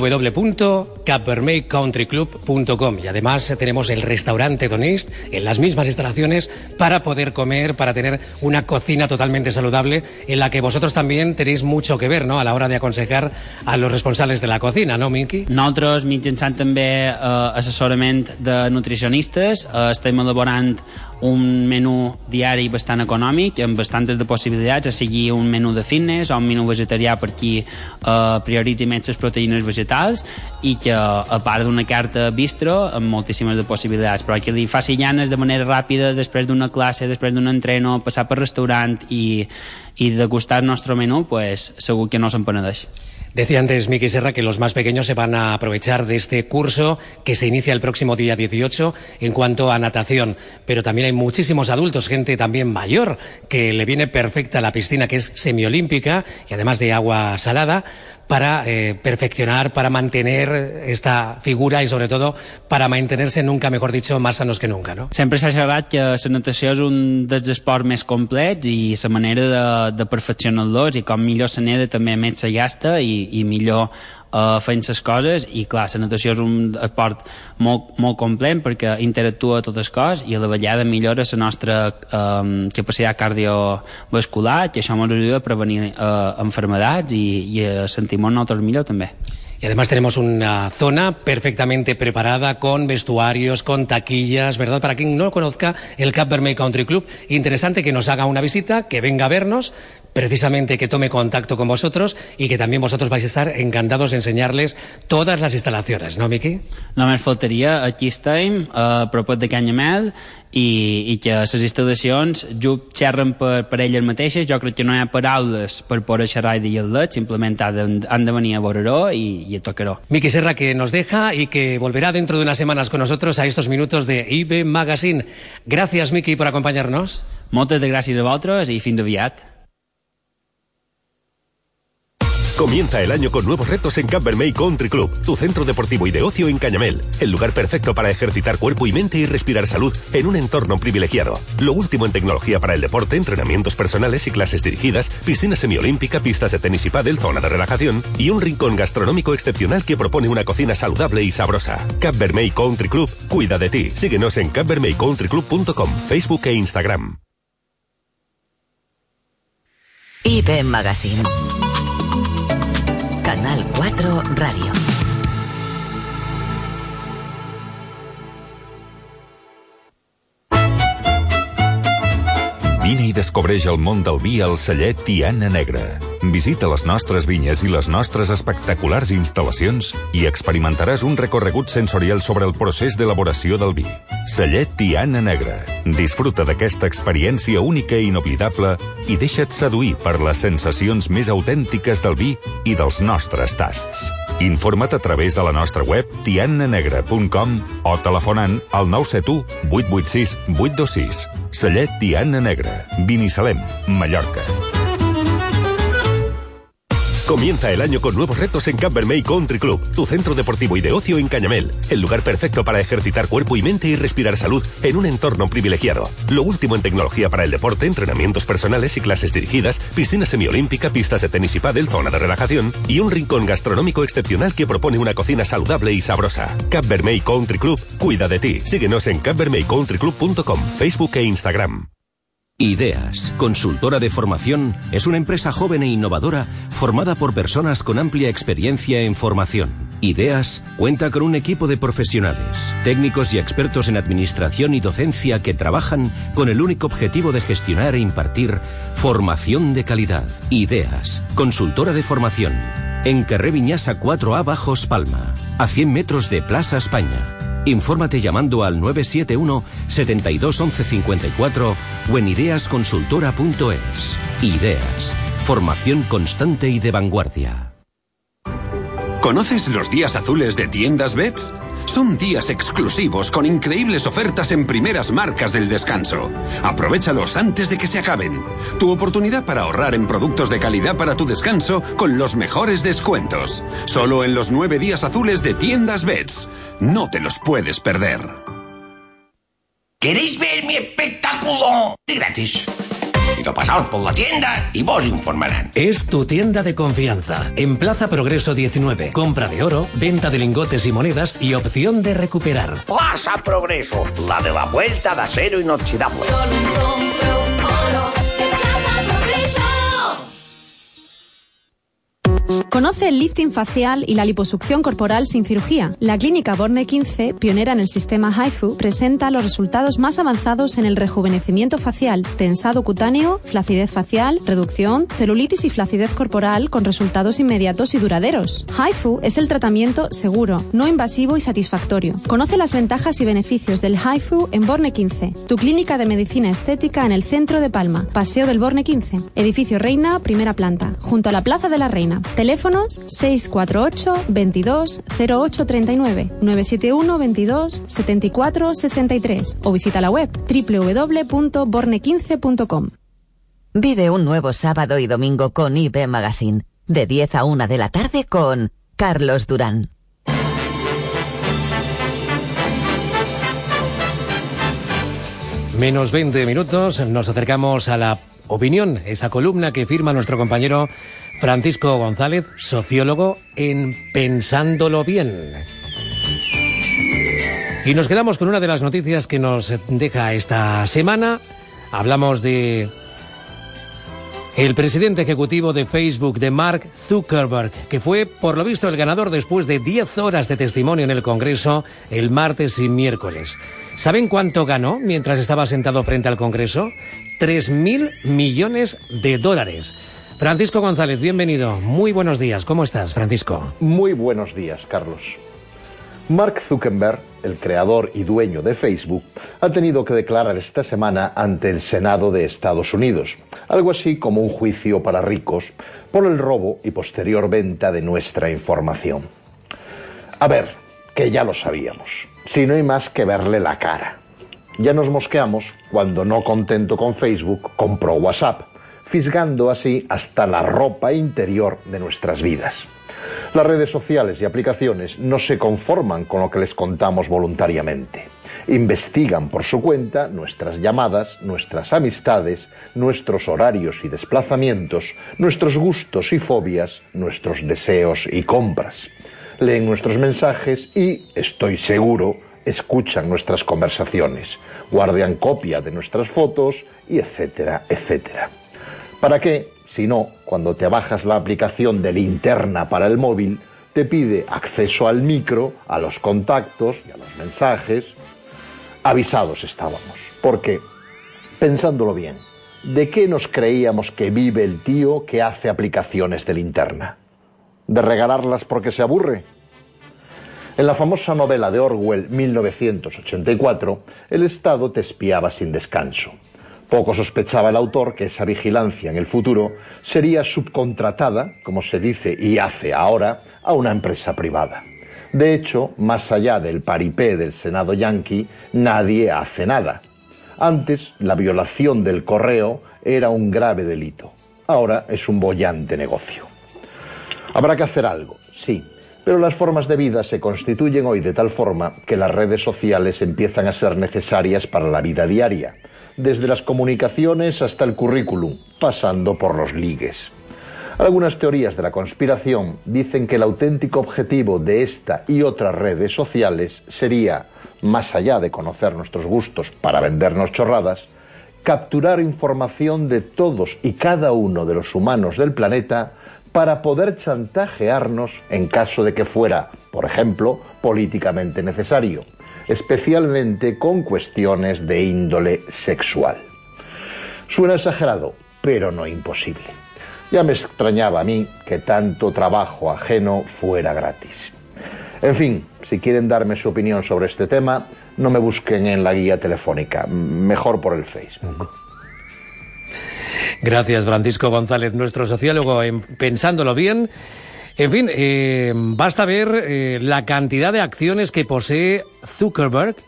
www.capvermellcountryclub.com y además tenemos el restaurante Donist en las mismas instalaciones para poder comer, para tener una cocina totalmente saludable en la que vosotros también tenéis mucho que ver, ¿no?, a la hora de aconsejar a los responsables de la cocina, ¿no, Miki? Nosaltres, mitjançant també assessorament de nutricionistes, estem elaborant un menú diari bastant econòmic, amb bastantes de possibilitats, sigui un menú de fitness o un menú vegetarià per qui prioritzi més les proteïnes vegetals, i que a part d'una carta bistro amb moltíssimes de possibilitats, però que li faci ganes de manera ràpida després d'una classe, després d'un entreno, passar per restaurant i degustar el nostre menú, pues, segur que no se'n penedeix. Decía antes Miki Serra que los más pequeños se van a aprovechar de este curso que se inicia el próximo día 18 en cuanto a natación, pero también hay muchísimos adultos, gente también mayor, que le viene perfecta la piscina, que es semiolímpica y además de agua salada, para perfeccionar, para mantener esta figura i sobretot para mantenerse nunca, mejor dicho, más sanos que nunca, no? Sempre s'ha xerrat que la natació és un dels esports més complets i la manera de perfeccionar-los i com millor se n'era també més se gasta i millor fent les coses, i clar, la natació és un esport molt complet perquè interactua a totes coses i a la vegada millora la nostra capacitat cardiovascular, i això ens ajuda a prevenir enfermedades i a sentir-nos nosaltres millor també. Y además tenemos una zona perfectamente preparada con vestuarios, con taquillas, ¿verdad? Para quien no conozca el Cap Vermell Country Club, interesante que nos haga una visita, que venga a vernos, precisamente que tome contacto con vosotros y que también vosotros vais a estar encantados de enseñarles todas las instalaciones, ¿no, Miqui? Només faltaria, aquí estem, a propos de Canyamel, i que les instal·lacions xerren per elles mateixes. Jo crec que no hi ha paraules per poder xerrar i dir-les, simplement han de venir a veure-ho i a tocar-ho. Miki Serra, que nos deja y que volverá dentro de unas semanas con nosotros a estos minutos de IB Magazine. Gracias, Miki, por acompañarnos. Moltes gràcies a vosaltres i fins aviat. Comienza el año con nuevos retos en Cap Vermell Country Club, tu centro deportivo y de ocio en Canyamel. El lugar perfecto para ejercitar cuerpo y mente y respirar salud en un entorno privilegiado. Lo último en tecnología para el deporte, entrenamientos personales y clases dirigidas, piscina semiolímpica, pistas de tenis y pádel, zona de relajación y un rincón gastronómico excepcional que propone una cocina saludable y sabrosa. Cap Vermell Country Club cuida de ti. Síguenos en capvermellcountryclub.com, Facebook e Instagram. IB Magazine. Canal 4 Radio. Vine i descobreix el món del vi al celler Tiana Negra. Visita les nostres vinyes i les nostres espectaculars instal·lacions i experimentaràs un recorregut sensorial sobre el procés d'elaboració del vi. Celler Tiana Negra. Disfruta d'aquesta experiència única i inoblidable i deixa't seduir per les sensacions més autèntiques del vi i dels nostres tasts. Informa't a través de la nostra web tiananegra.com o telefonant al 971 886 826. Celler Tiana Negra, Binissalem, Mallorca. Comienza el año con nuevos retos en Cap Vermell Country Club, tu centro deportivo y de ocio en Canyamel. El lugar perfecto para ejercitar cuerpo y mente y respirar salud en un entorno privilegiado. Lo último en tecnología para el deporte, entrenamientos personales y clases dirigidas, piscina semiolímpica, pistas de tenis y pádel, zona de relajación y un rincón gastronómico excepcional que propone una cocina saludable y sabrosa. Cap Vermell Country Club cuida de ti. Síguenos en capvermellcountryclub.com, Facebook e Instagram. Ideas, consultora de formación, es una empresa joven e innovadora formada por personas con amplia experiencia en formación. Ideas cuenta con un equipo de profesionales, técnicos y expertos en administración y docencia que trabajan con el único objetivo de gestionar e impartir formación de calidad. Ideas, consultora de formación, en Carrer Viñasa 4A Bajos Palma, a 100 metros de Plaza España. Infórmate llamando al 971 72 11 54 o en ideasconsultora.es. Ideas. Formación constante y de vanguardia. ¿Conoces los días azules de Tiendas Bets? Son días exclusivos con increíbles ofertas en primeras marcas del descanso. Aprovéchalos antes de que se acaben. Tu oportunidad para ahorrar en productos de calidad para tu descanso con los mejores descuentos. Solo en los 9 días azules de Tiendas Bets. No te los puedes perder. ¿Queréis ver mi espectáculo? De gratis. Y pasaos por la tienda y vos informarán. Es tu tienda de confianza. En Plaza Progreso 19. Compra de oro, venta de lingotes y monedas y opción de recuperar. Plaza Progreso, la de la vuelta de acero inoxidable. Conoce el lifting facial y la liposucción corporal sin cirugía. La clínica Borne 15, pionera en el sistema HIFU, presenta los resultados más avanzados en el rejuvenecimiento facial, tensado cutáneo, flacidez facial, reducción, celulitis y flacidez corporal con resultados inmediatos y duraderos. HIFU es el tratamiento seguro, no invasivo y satisfactorio. Conoce las ventajas y beneficios del HIFU en Borne 15, tu clínica de medicina estética en el centro de Palma, Paseo del Borne 15, edificio Reina, primera planta, junto a la Plaza de la Reina. Teléfono Teléfonos 648 22 08 39, 971 22 74 63 o visita la web www.borne15.com. Vive un nuevo sábado y domingo con IB Magazine, de 10 a 1 de la tarde con Carlos Durán. Menos 20 minutos, nos acercamos a la opinión, esa columna que firma nuestro compañero Francisco González, sociólogo, en Pensándolo Bien. Y nos quedamos con una de las noticias que nos deja esta semana. Hablamos de el presidente ejecutivo de Facebook, de Mark Zuckerberg, que fue, por lo visto, el ganador después de 10 horas de testimonio en el Congreso el martes y miércoles. ¿Saben cuánto ganó mientras estaba sentado frente al Congreso? 3.000 millones de dólares. Francisco González, bienvenido. Muy buenos días. ¿Cómo estás, Francisco? Muy buenos días, Carlos. Mark Zuckerberg, el creador y dueño de Facebook, ha tenido que declarar esta semana ante el Senado de Estados Unidos, algo así como un juicio para ricos, por el robo y posterior venta de nuestra información. A ver, que ya lo sabíamos, si no hay más que verle la cara. Ya nos mosqueamos cuando, no contento con Facebook, compró WhatsApp, fisgando así hasta la ropa interior de nuestras vidas. Las redes sociales y aplicaciones no se conforman con lo que les contamos voluntariamente. Investigan por su cuenta nuestras llamadas, nuestras amistades, nuestros horarios y desplazamientos, nuestros gustos y fobias, nuestros deseos y compras. Leen nuestros mensajes y, estoy seguro, escuchan nuestras conversaciones, guardan copia de nuestras fotos y etcétera, etcétera. ¿Para qué? Si no, cuando te bajas la aplicación de Linterna para el móvil, te pide acceso al micro, a los contactos y a los mensajes. Avisados estábamos, porque, pensándolo bien, ¿de qué nos creíamos que vive el tío que hace aplicaciones de Linterna? ¿De regalarlas porque se aburre? En la famosa novela de Orwell, 1984, el Estado te espiaba sin descanso. Poco sospechaba el autor que esa vigilancia en el futuro sería subcontratada, como se dice y hace ahora, a una empresa privada. De hecho, más allá del paripé del Senado yanqui, nadie hace nada. Antes, la violación del correo era un grave delito. Ahora es un boyante negocio. Habrá que hacer algo, sí, pero las formas de vida se constituyen hoy de tal forma que las redes sociales empiezan a ser necesarias para la vida diaria, desde las comunicaciones hasta el currículum, pasando por los ligues. Algunas teorías de la conspiración dicen que el auténtico objetivo de esta y otras redes sociales sería, más allá de conocer nuestros gustos para vendernos chorradas, capturar información de todos y cada uno de los humanos del planeta para poder chantajearnos en caso de que fuera, por ejemplo, políticamente necesario, especialmente con cuestiones de índole sexual. Suena exagerado, pero no imposible. Ya me extrañaba a mí que tanto trabajo ajeno fuera gratis. En fin, si quieren darme su opinión sobre este tema, no me busquen en la guía telefónica, mejor por el Facebook. Gracias, Francisco González, nuestro sociólogo en Pensándolo Bien. En fin, basta ver la cantidad de acciones que posee Zuckerberg,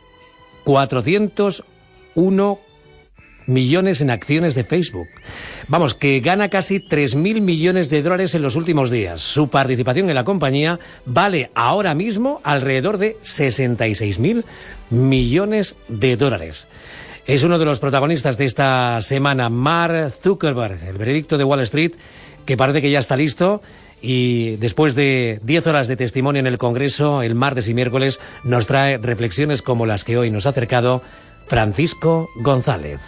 401 millones en acciones de Facebook. Vamos, que gana casi 3.000 millones de dólares en los últimos días. Su participación en la compañía vale ahora mismo alrededor de 66.000 millones de dólares. Es uno de los protagonistas de esta semana, Mark Zuckerberg, el veredicto de Wall Street, que parece que ya está listo. Y después de 10 horas de testimonio en el Congreso, el martes y miércoles, nos trae reflexiones como las que hoy nos ha acercado Francisco González.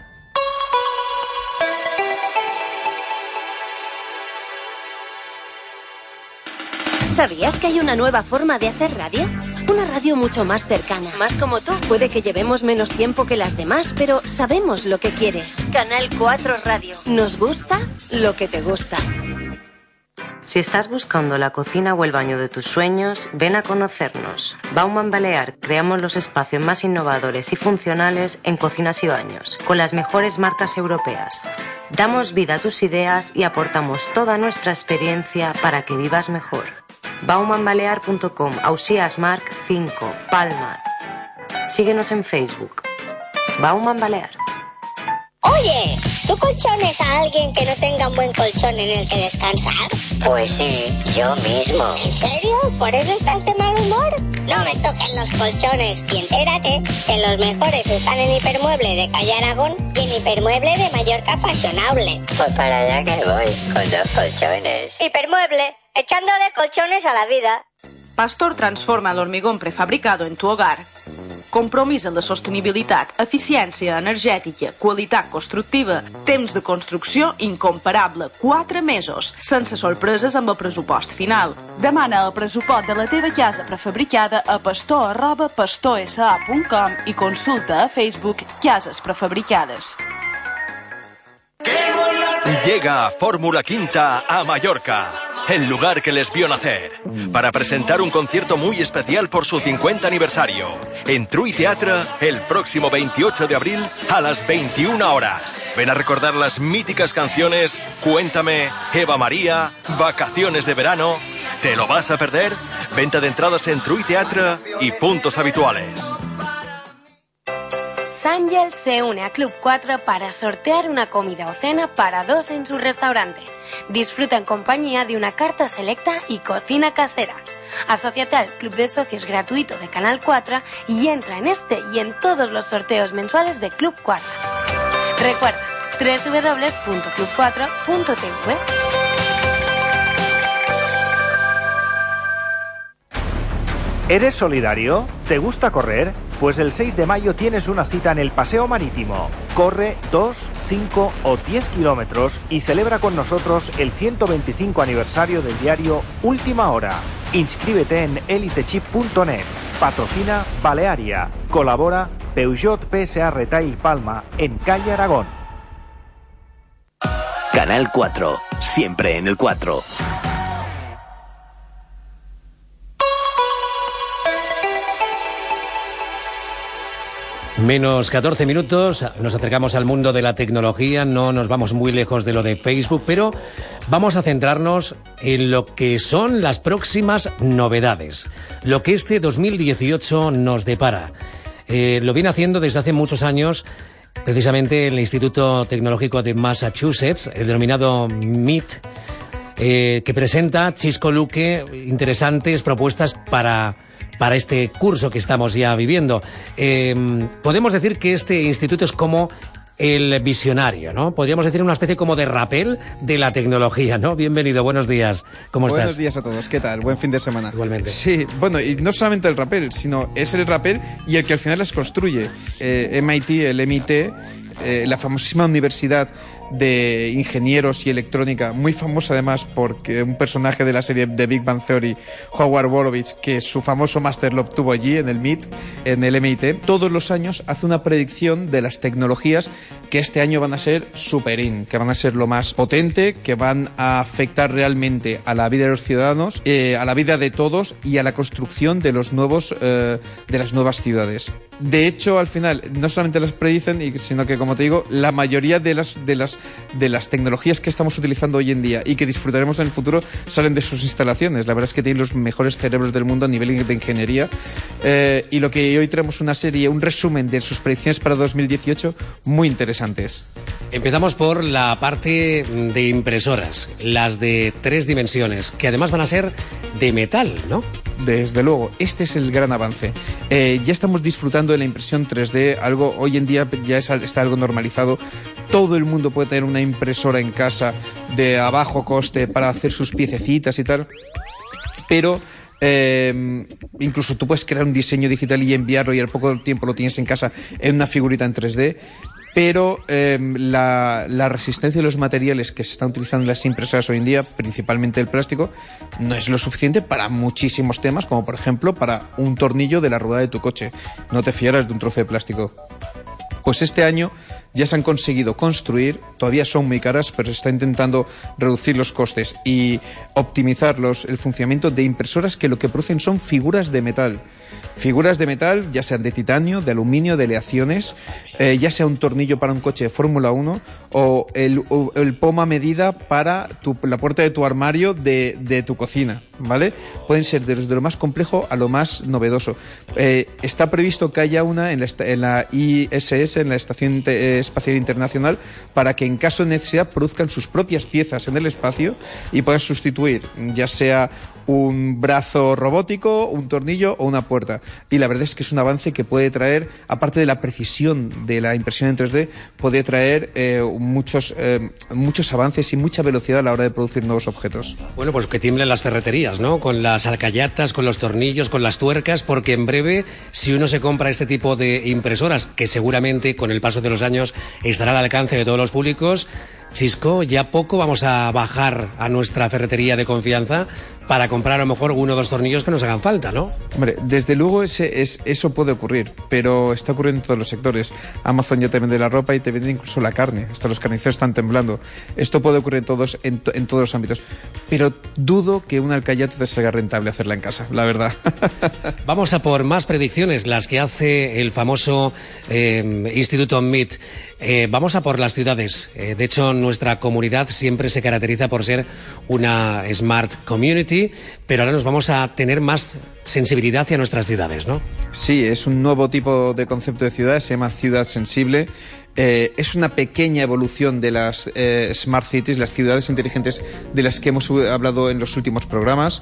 ¿Sabías que hay una nueva forma de hacer radio? Una radio mucho más cercana, más como tú. Puede que llevemos menos tiempo que las demás, pero sabemos lo que quieres. Canal 4 Radio. Nos gusta lo que te gusta. Si estás buscando la cocina o el baño de tus sueños, ven a conocernos. Bauman Balear, creamos los espacios más innovadores y funcionales en cocinas y baños, con las mejores marcas europeas. Damos vida a tus ideas y aportamos toda nuestra experiencia para que vivas mejor. baumanbalear.com, Ausías Marc 5, Palma. Síguenos en Facebook. Bauman Balear. Oye, ¿tú colchones a alguien que no tenga un buen colchón en el que descansar? Pues sí, yo mismo. ¿En serio? ¿Por eso estás de mal humor? No me toquen los colchones y entérate que los mejores están en Hipermueble de Calle Aragón y en Hipermueble de Mallorca Fashionable. Pues para allá que voy, con 2 colchones. Hipermueble, echándole colchones a la vida. Pastor transforma l'hormigón prefabricado en tu hogar. Compromís en la sostenibilitat, eficiència energètica, qualitat constructiva, temps de construcció incomparable, 4 mesos, sense sorpreses amb el pressupost final. Demana el pressupost de la teva casa prefabricada a pastor@pastorsa.com i consulta a Facebook Cases Prefabricades. Llega Fórmula Quinta a Mallorca, el lugar que les vio nacer, para presentar un concierto muy especial por su 50 aniversario, en Trui Teatre, el próximo 28 de abril a las 21 horas. Ven a recordar las míticas canciones Cuéntame, Eva María, Vacaciones de verano. ¿Te lo vas a perder? Venta de entradas en Trui Teatre y puntos habituales. Ángel se une a Club 4 para sortear una comida o cena para 2 en su restaurante. Disfruta en compañía de una carta selecta y cocina casera. Asóciate al Club de Socios gratuito de Canal 4 y entra en este y en todos los sorteos mensuales de Club 4. Recuerda, www.club4.tv. ¿Eres solidario? ¿Te gusta correr? Pues el 6 de mayo tienes una cita en el Paseo Marítimo. Corre 2, 5 o 10 kilómetros y celebra con nosotros el 125 aniversario del diario Última Hora. Inscríbete en elitechip.net. Patrocina Balearia. Colabora Peugeot PSA Retail Palma en Calle Aragón. Canal 4. Siempre en el 4. Menos 14 minutos, nos acercamos al mundo de la tecnología, no nos vamos muy lejos de lo de Facebook, pero vamos a centrarnos en lo que son las próximas novedades, lo que este 2018 nos depara. Lo viene haciendo desde hace muchos años, precisamente el Instituto Tecnológico de Massachusetts, el denominado MIT, que presenta, Chisco Luque, interesantes propuestas para este curso que estamos ya viviendo. Podemos decir que este instituto es como el visionario, ¿no? Podríamos decir una especie como de rapel de la tecnología, ¿no? Bienvenido, buenos días. ¿Cómo estás? Buenos días a todos, ¿qué tal? Buen fin de semana. Igualmente. Sí, bueno, y no solamente el rapel, sino es el rapel y el que al final las construye. MIT, el MIT, la famosísima universidad de ingenieros y electrónica, muy famosa además porque un personaje de la serie de Big Bang Theory, Howard Wolowitz, que su famoso máster lo obtuvo allí en el MIT, en el MIT, todos los años hace una predicción de las tecnologías que este año van a ser super que van a ser lo más potente, que van a afectar realmente a la vida de los ciudadanos, a la vida de todos y a la construcción de los nuevos de las nuevas ciudades. De hecho, al final no solamente las predicen, sino que, como te digo, la mayoría de las tecnologías que estamos utilizando hoy en día y que disfrutaremos en el futuro salen de sus instalaciones. La verdad es que tienen los mejores cerebros del mundo a nivel de ingeniería, y lo que hoy traemos una serie, un resumen de sus predicciones para 2018 muy interesantes. Empezamos por la parte de impresoras, las de 3 dimensiones, que además van a ser de metal, ¿no? Desde luego, este es el gran avance. Ya estamos disfrutando de la impresión 3D, algo hoy en día ya está algo normalizado. Todo el mundo puede tener una impresora en casa de a bajo coste para hacer sus piececitas y tal, pero incluso tú puedes crear un diseño digital y enviarlo y al poco tiempo lo tienes en casa en una figurita en 3D. Pero la resistencia de los materiales que se están utilizando en las impresoras hoy en día, principalmente el plástico, no es lo suficiente para muchísimos temas, como por ejemplo para un tornillo de la rueda de tu coche. No te fiarás de un trozo de plástico. Pues este año ya se han conseguido construir, todavía son muy caras, pero se está intentando reducir los costes y optimizar el funcionamiento de impresoras que lo que producen son figuras de metal. Figuras de metal, ya sean de titanio, de aluminio, de aleaciones, ya sea un tornillo para un coche de Fórmula 1 o el pomo a medida para la puerta de tu armario de tu cocina, ¿vale? Pueden ser desde lo más complejo a lo más novedoso. Está previsto que haya una en la ISS, en la Estación Espacial Internacional, para que en caso de necesidad produzcan sus propias piezas en el espacio y puedan sustituir, ya sea un brazo robótico, un tornillo o una puerta. Y la verdad es que es un avance que puede traer, aparte de la precisión de la impresión en 3D, puede traer muchos avances y mucha velocidad a la hora de producir nuevos objetos. Bueno, pues que tiemblen las ferreterías, ¿no? Con las alcayatas, con los tornillos, con las tuercas, porque en breve, si uno se compra este tipo de impresoras, que seguramente con el paso de los años estará al alcance de todos los públicos, Chisco, ya poco vamos a bajar a nuestra ferretería de confianza para comprar a lo mejor 1 o 2 tornillos que nos hagan falta, ¿no? Hombre, desde luego eso puede ocurrir, pero está ocurriendo en todos los sectores. Amazon ya te vende la ropa y te vende incluso la carne, hasta los carniceros están temblando. Esto puede ocurrir en todos los ámbitos, pero dudo que una alcayata te salga rentable hacerla en casa, la verdad. Vamos a por más predicciones, las que hace el famoso Instituto MIT. Vamos a por las ciudades. De hecho, nuestra comunidad siempre se caracteriza por ser una Smart Community, pero ahora nos vamos a tener más sensibilidad hacia nuestras ciudades, ¿no? Sí, es un nuevo tipo de concepto de ciudad, se llama ciudad sensible. Es una pequeña evolución de las Smart Cities, las ciudades inteligentes de las que hemos hablado en los últimos programas,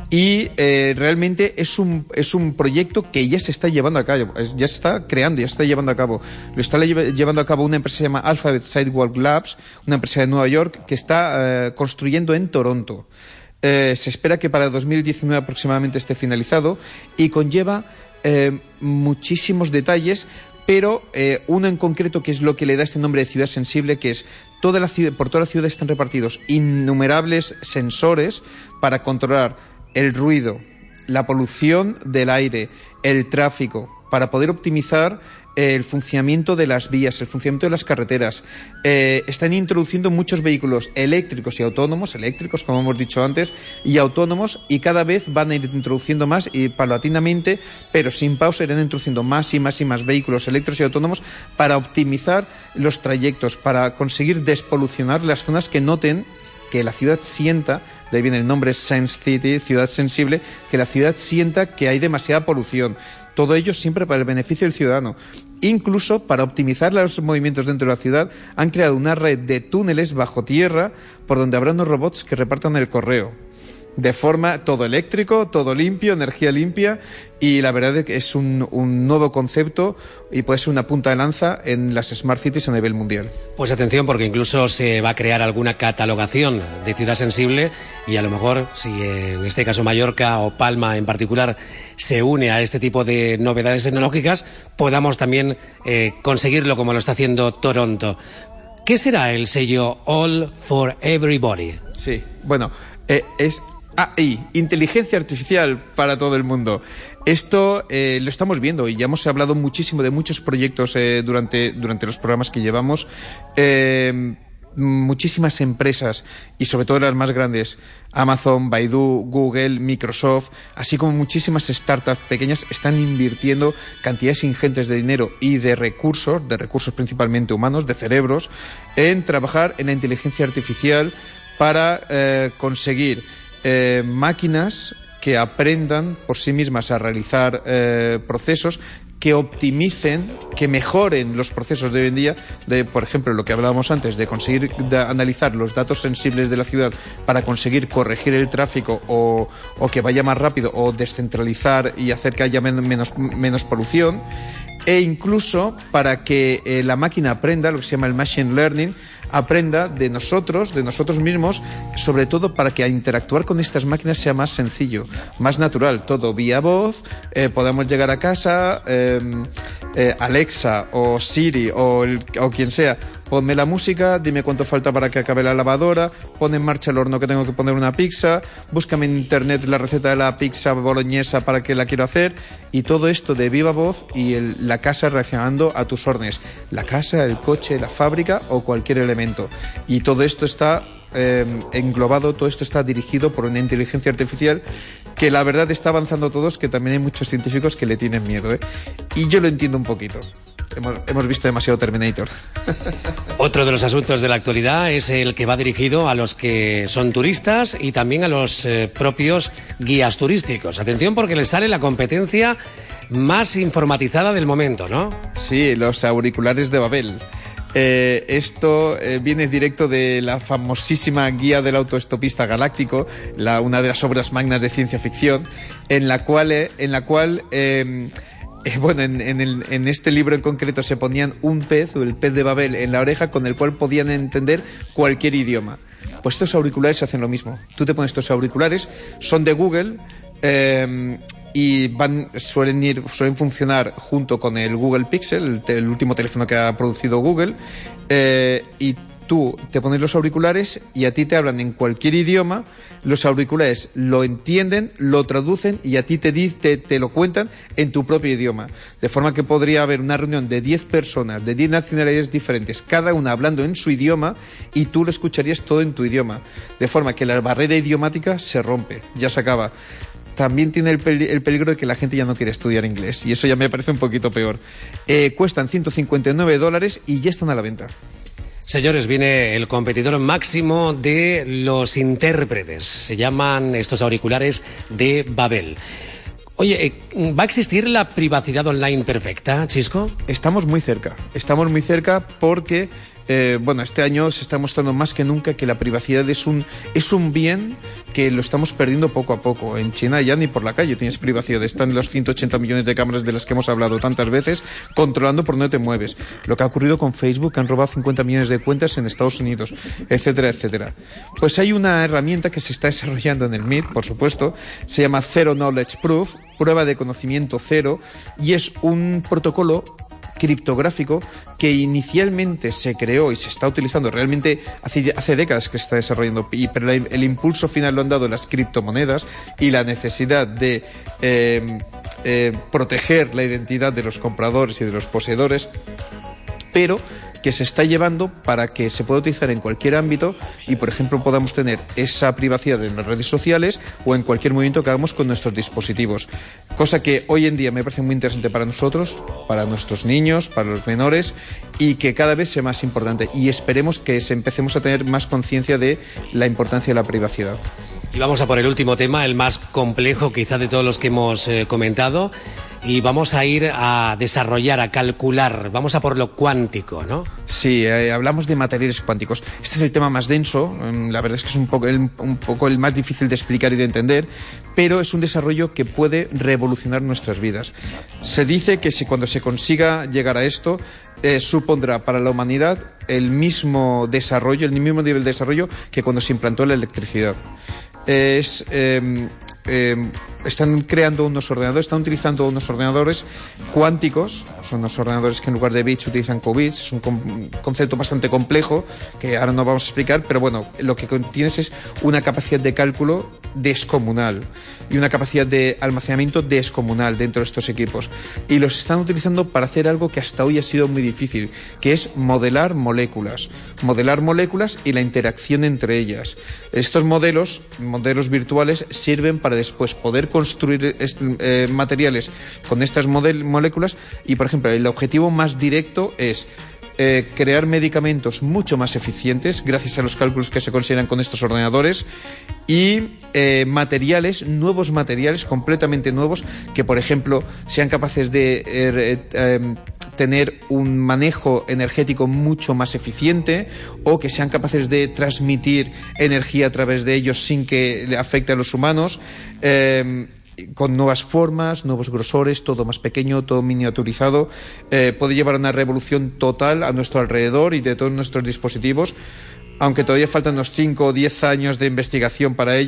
y realmente es un proyecto que ya se está llevando a cabo, ya se está creando, ya se está llevando a cabo. Lo está llevando a cabo una empresa que se llama Alphabet Sidewalk Labs, una empresa de Nueva York que está construyendo en Toronto. Se espera que para 2019 aproximadamente esté finalizado y conlleva muchísimos detalles, pero uno en concreto que es lo que le da este nombre de ciudad sensible, que es por toda la ciudad están repartidos innumerables sensores para controlar el ruido, la polución del aire, el tráfico, para poder optimizar el funcionamiento de las vías, el funcionamiento de las carreteras. Están introduciendo muchos vehículos eléctricos y autónomos, eléctricos como hemos dicho antes, y autónomos, y cada vez van a ir introduciendo más y paulatinamente, pero sin pausa, irán introduciendo más y más y más vehículos eléctricos y autónomos para optimizar los trayectos, para conseguir despolucionar las zonas que noten que la ciudad sienta, de ahí viene el nombre Sense City, ciudad sensible, que la ciudad sienta que hay demasiada polución. Todo ello siempre para el beneficio del ciudadano. Incluso para optimizar los movimientos dentro de la ciudad, han creado una red de túneles bajo tierra por donde habrá unos robots que repartan el correo. De forma todo eléctrico, todo limpio, energía limpia, y la verdad es que es un nuevo concepto y puede ser una punta de lanza en las Smart Cities a nivel mundial. Pues atención, porque incluso se va a crear alguna catalogación de ciudad sensible y a lo mejor, si en este caso Mallorca o Palma en particular se une a este tipo de novedades tecnológicas, podamos también conseguirlo como lo está haciendo Toronto. ¿Qué será el sello All for Everybody? Sí, bueno, es AI, inteligencia artificial para todo el mundo. Esto lo estamos viendo y ya hemos hablado muchísimo de muchos proyectos durante los programas que llevamos. Muchísimas empresas, y sobre todo las más grandes, Amazon, Baidu, Google, Microsoft, así como muchísimas startups pequeñas, están invirtiendo cantidades ingentes de dinero y de recursos principalmente humanos, de cerebros, en trabajar en la inteligencia artificial para conseguir máquinas que aprendan por sí mismas a realizar procesos, que optimicen, que mejoren los procesos de hoy en día, por ejemplo, lo que hablábamos antes, de conseguir analizar los datos sensibles de la ciudad para conseguir corregir el tráfico o que vaya más rápido, o descentralizar y hacer que haya menos polución, e incluso para que la máquina aprenda, lo que se llama el machine learning, aprenda de nosotros mismos, sobre todo para que a interactuar con estas máquinas sea más sencillo, más natural, todo vía voz, podamos llegar a casa, Alexa o Siri o quien sea ponme la música, dime cuánto falta para que acabe la lavadora, pon en marcha el horno que tengo que poner una pizza, búscame en internet la receta de la pizza boloñesa para que la quiero hacer, y todo esto de viva voz y la casa reaccionando a tus órdenes. La casa, el coche, la fábrica o cualquier elemento. Y todo esto está englobado, todo esto está dirigido por una inteligencia artificial que la verdad está avanzando todos, que también hay muchos científicos que le tienen miedo, ¿eh? Y yo lo entiendo un poquito. Hemos visto demasiado Terminator. Otro de los asuntos de la actualidad es el que va dirigido a los que son turistas y también a los propios guías turísticos. Atención, porque les sale la competencia más informatizada del momento, ¿no? Sí, los auriculares de Babel. Esto viene directo de la famosísima Guía del Autoestopista Galáctico, una de las obras magnas de ciencia ficción, en la cual en este libro en concreto se ponían un pez, o el pez de Babel, en la oreja, con el cual podían entender cualquier idioma. Pues estos auriculares hacen lo mismo. Tú te pones estos auriculares, son de Google, y suelen funcionar junto con el Google Pixel, el último teléfono que ha producido Google, y tú te pones los auriculares y a ti te hablan en cualquier idioma, los auriculares lo entienden, lo traducen y a ti te lo cuentan en tu propio idioma. De forma que podría haber una reunión de 10 personas, de 10 nacionalidades diferentes, cada una hablando en su idioma, y tú lo escucharías todo en tu idioma. De forma que la barrera idiomática se rompe, ya se acaba. También tiene el peligro de que la gente ya no quiere estudiar inglés, y eso ya me parece un poquito peor. Cuestan $159 y ya están a la venta. Señores, viene el competidor máximo de los intérpretes. Se llaman estos auriculares de Babel. Oye, ¿va a existir la privacidad online perfecta, Chisco? Estamos muy cerca porque este año se está mostrando más que nunca que la privacidad es un bien que lo estamos perdiendo poco a poco. En China ya ni por la calle tienes privacidad. Están los 180 millones de cámaras de las que hemos hablado tantas veces controlando por dónde te mueves. Lo que ha ocurrido con Facebook, que han robado 50 millones de cuentas en Estados Unidos, etcétera, etcétera. Pues hay una herramienta que se está desarrollando en el MIT, por supuesto, se llama Zero Knowledge Proof, prueba de conocimiento cero, y es un protocolo criptográfico que inicialmente se creó y se está utilizando realmente hace décadas que se está desarrollando, pero el impulso final lo han dado las criptomonedas y la necesidad de proteger la identidad de los compradores y de los poseedores, pero que se está llevando para que se pueda utilizar en cualquier ámbito y, por ejemplo, podamos tener esa privacidad en las redes sociales o en cualquier movimiento que hagamos con nuestros dispositivos. Cosa que hoy en día me parece muy interesante para nosotros, para nuestros niños, para los menores, y que cada vez sea más importante. Y esperemos que empecemos a tener más conciencia de la importancia de la privacidad. Y vamos a por el último tema, el más complejo quizá de todos los que hemos comentado. Y vamos a ir a desarrollar, a calcular, vamos a por lo cuántico, ¿no? Sí, hablamos de materiales cuánticos. Este es el tema más denso, la verdad es que es un poco el más difícil de explicar y de entender, pero es un desarrollo que puede revolucionar nuestras vidas. Se dice que cuando se consiga llegar a esto, supondrá para la humanidad el mismo nivel de desarrollo que cuando se implantó la electricidad. Están creando están utilizando unos ordenadores cuánticos, son unos ordenadores que en lugar de bits utilizan qubits, es un concepto bastante complejo que ahora no vamos a explicar, pero bueno, lo que tienes es una capacidad de cálculo descomunal y una capacidad de almacenamiento descomunal dentro de estos equipos, y los están utilizando para hacer algo que hasta hoy ha sido muy difícil, que es modelar moléculas y la interacción entre ellas. Estos modelos virtuales sirven para después poder construir materiales con estas moléculas y, por ejemplo, el objetivo más directo es crear medicamentos mucho más eficientes gracias a los cálculos que se consideran con estos ordenadores y nuevos materiales completamente nuevos que, por ejemplo, sean capaces de tener un manejo energético mucho más eficiente o que sean capaces de transmitir energía a través de ellos sin que le afecte a los humanos, con nuevas formas, nuevos grosores, todo más pequeño, todo miniaturizado. Puede llevar a una revolución total a nuestro alrededor y de todos nuestros dispositivos. Aunque todavía faltan unos 5 o 10 años de investigación para ello,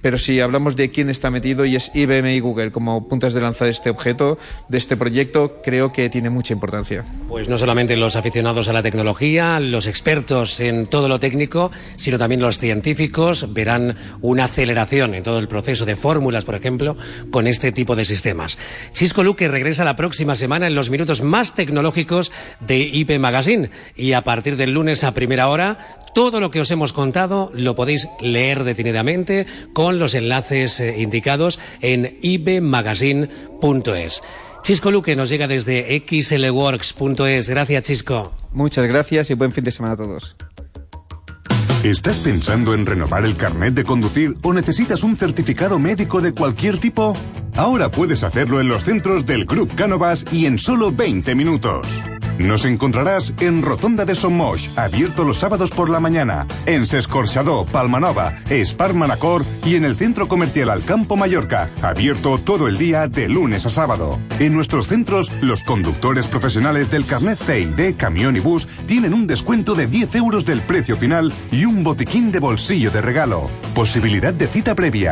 pero si hablamos de quién está metido, y es IBM y Google como puntas de lanza de este objeto, de este proyecto, creo que tiene mucha importancia. Pues no solamente los aficionados a la tecnología, los expertos en todo lo técnico, sino también los científicos verán una aceleración en todo el proceso de fórmulas, por ejemplo, con este tipo de sistemas. Xisco Luque regresa la próxima semana en los minutos más tecnológicos de IP Magazine, y a partir del lunes a primera hora, todo lo que os hemos contado lo podéis leer detenidamente con los enlaces indicados en ipmagazine.es. Xisco Luque nos llega desde xlworks.es. Gracias, Xisco. Muchas gracias y buen fin de semana a todos. ¿Estás pensando en renovar el carnet de conducir o necesitas un certificado médico de cualquier tipo? Ahora puedes hacerlo en los centros del Club Cánovas y en solo 20 minutos. Nos encontrarás en Rotonda de Son Moix, abierto los sábados por la mañana, en S'Escorxador, Palmanova, Espar Manacor y en el Centro Comercial Alcampo Mallorca, abierto todo el día de lunes a sábado. En nuestros centros, los conductores profesionales del carnet C y D, camión y bus tienen un descuento de 10 euros del precio final y un botiquín de bolsillo de regalo. Posibilidad de cita previa.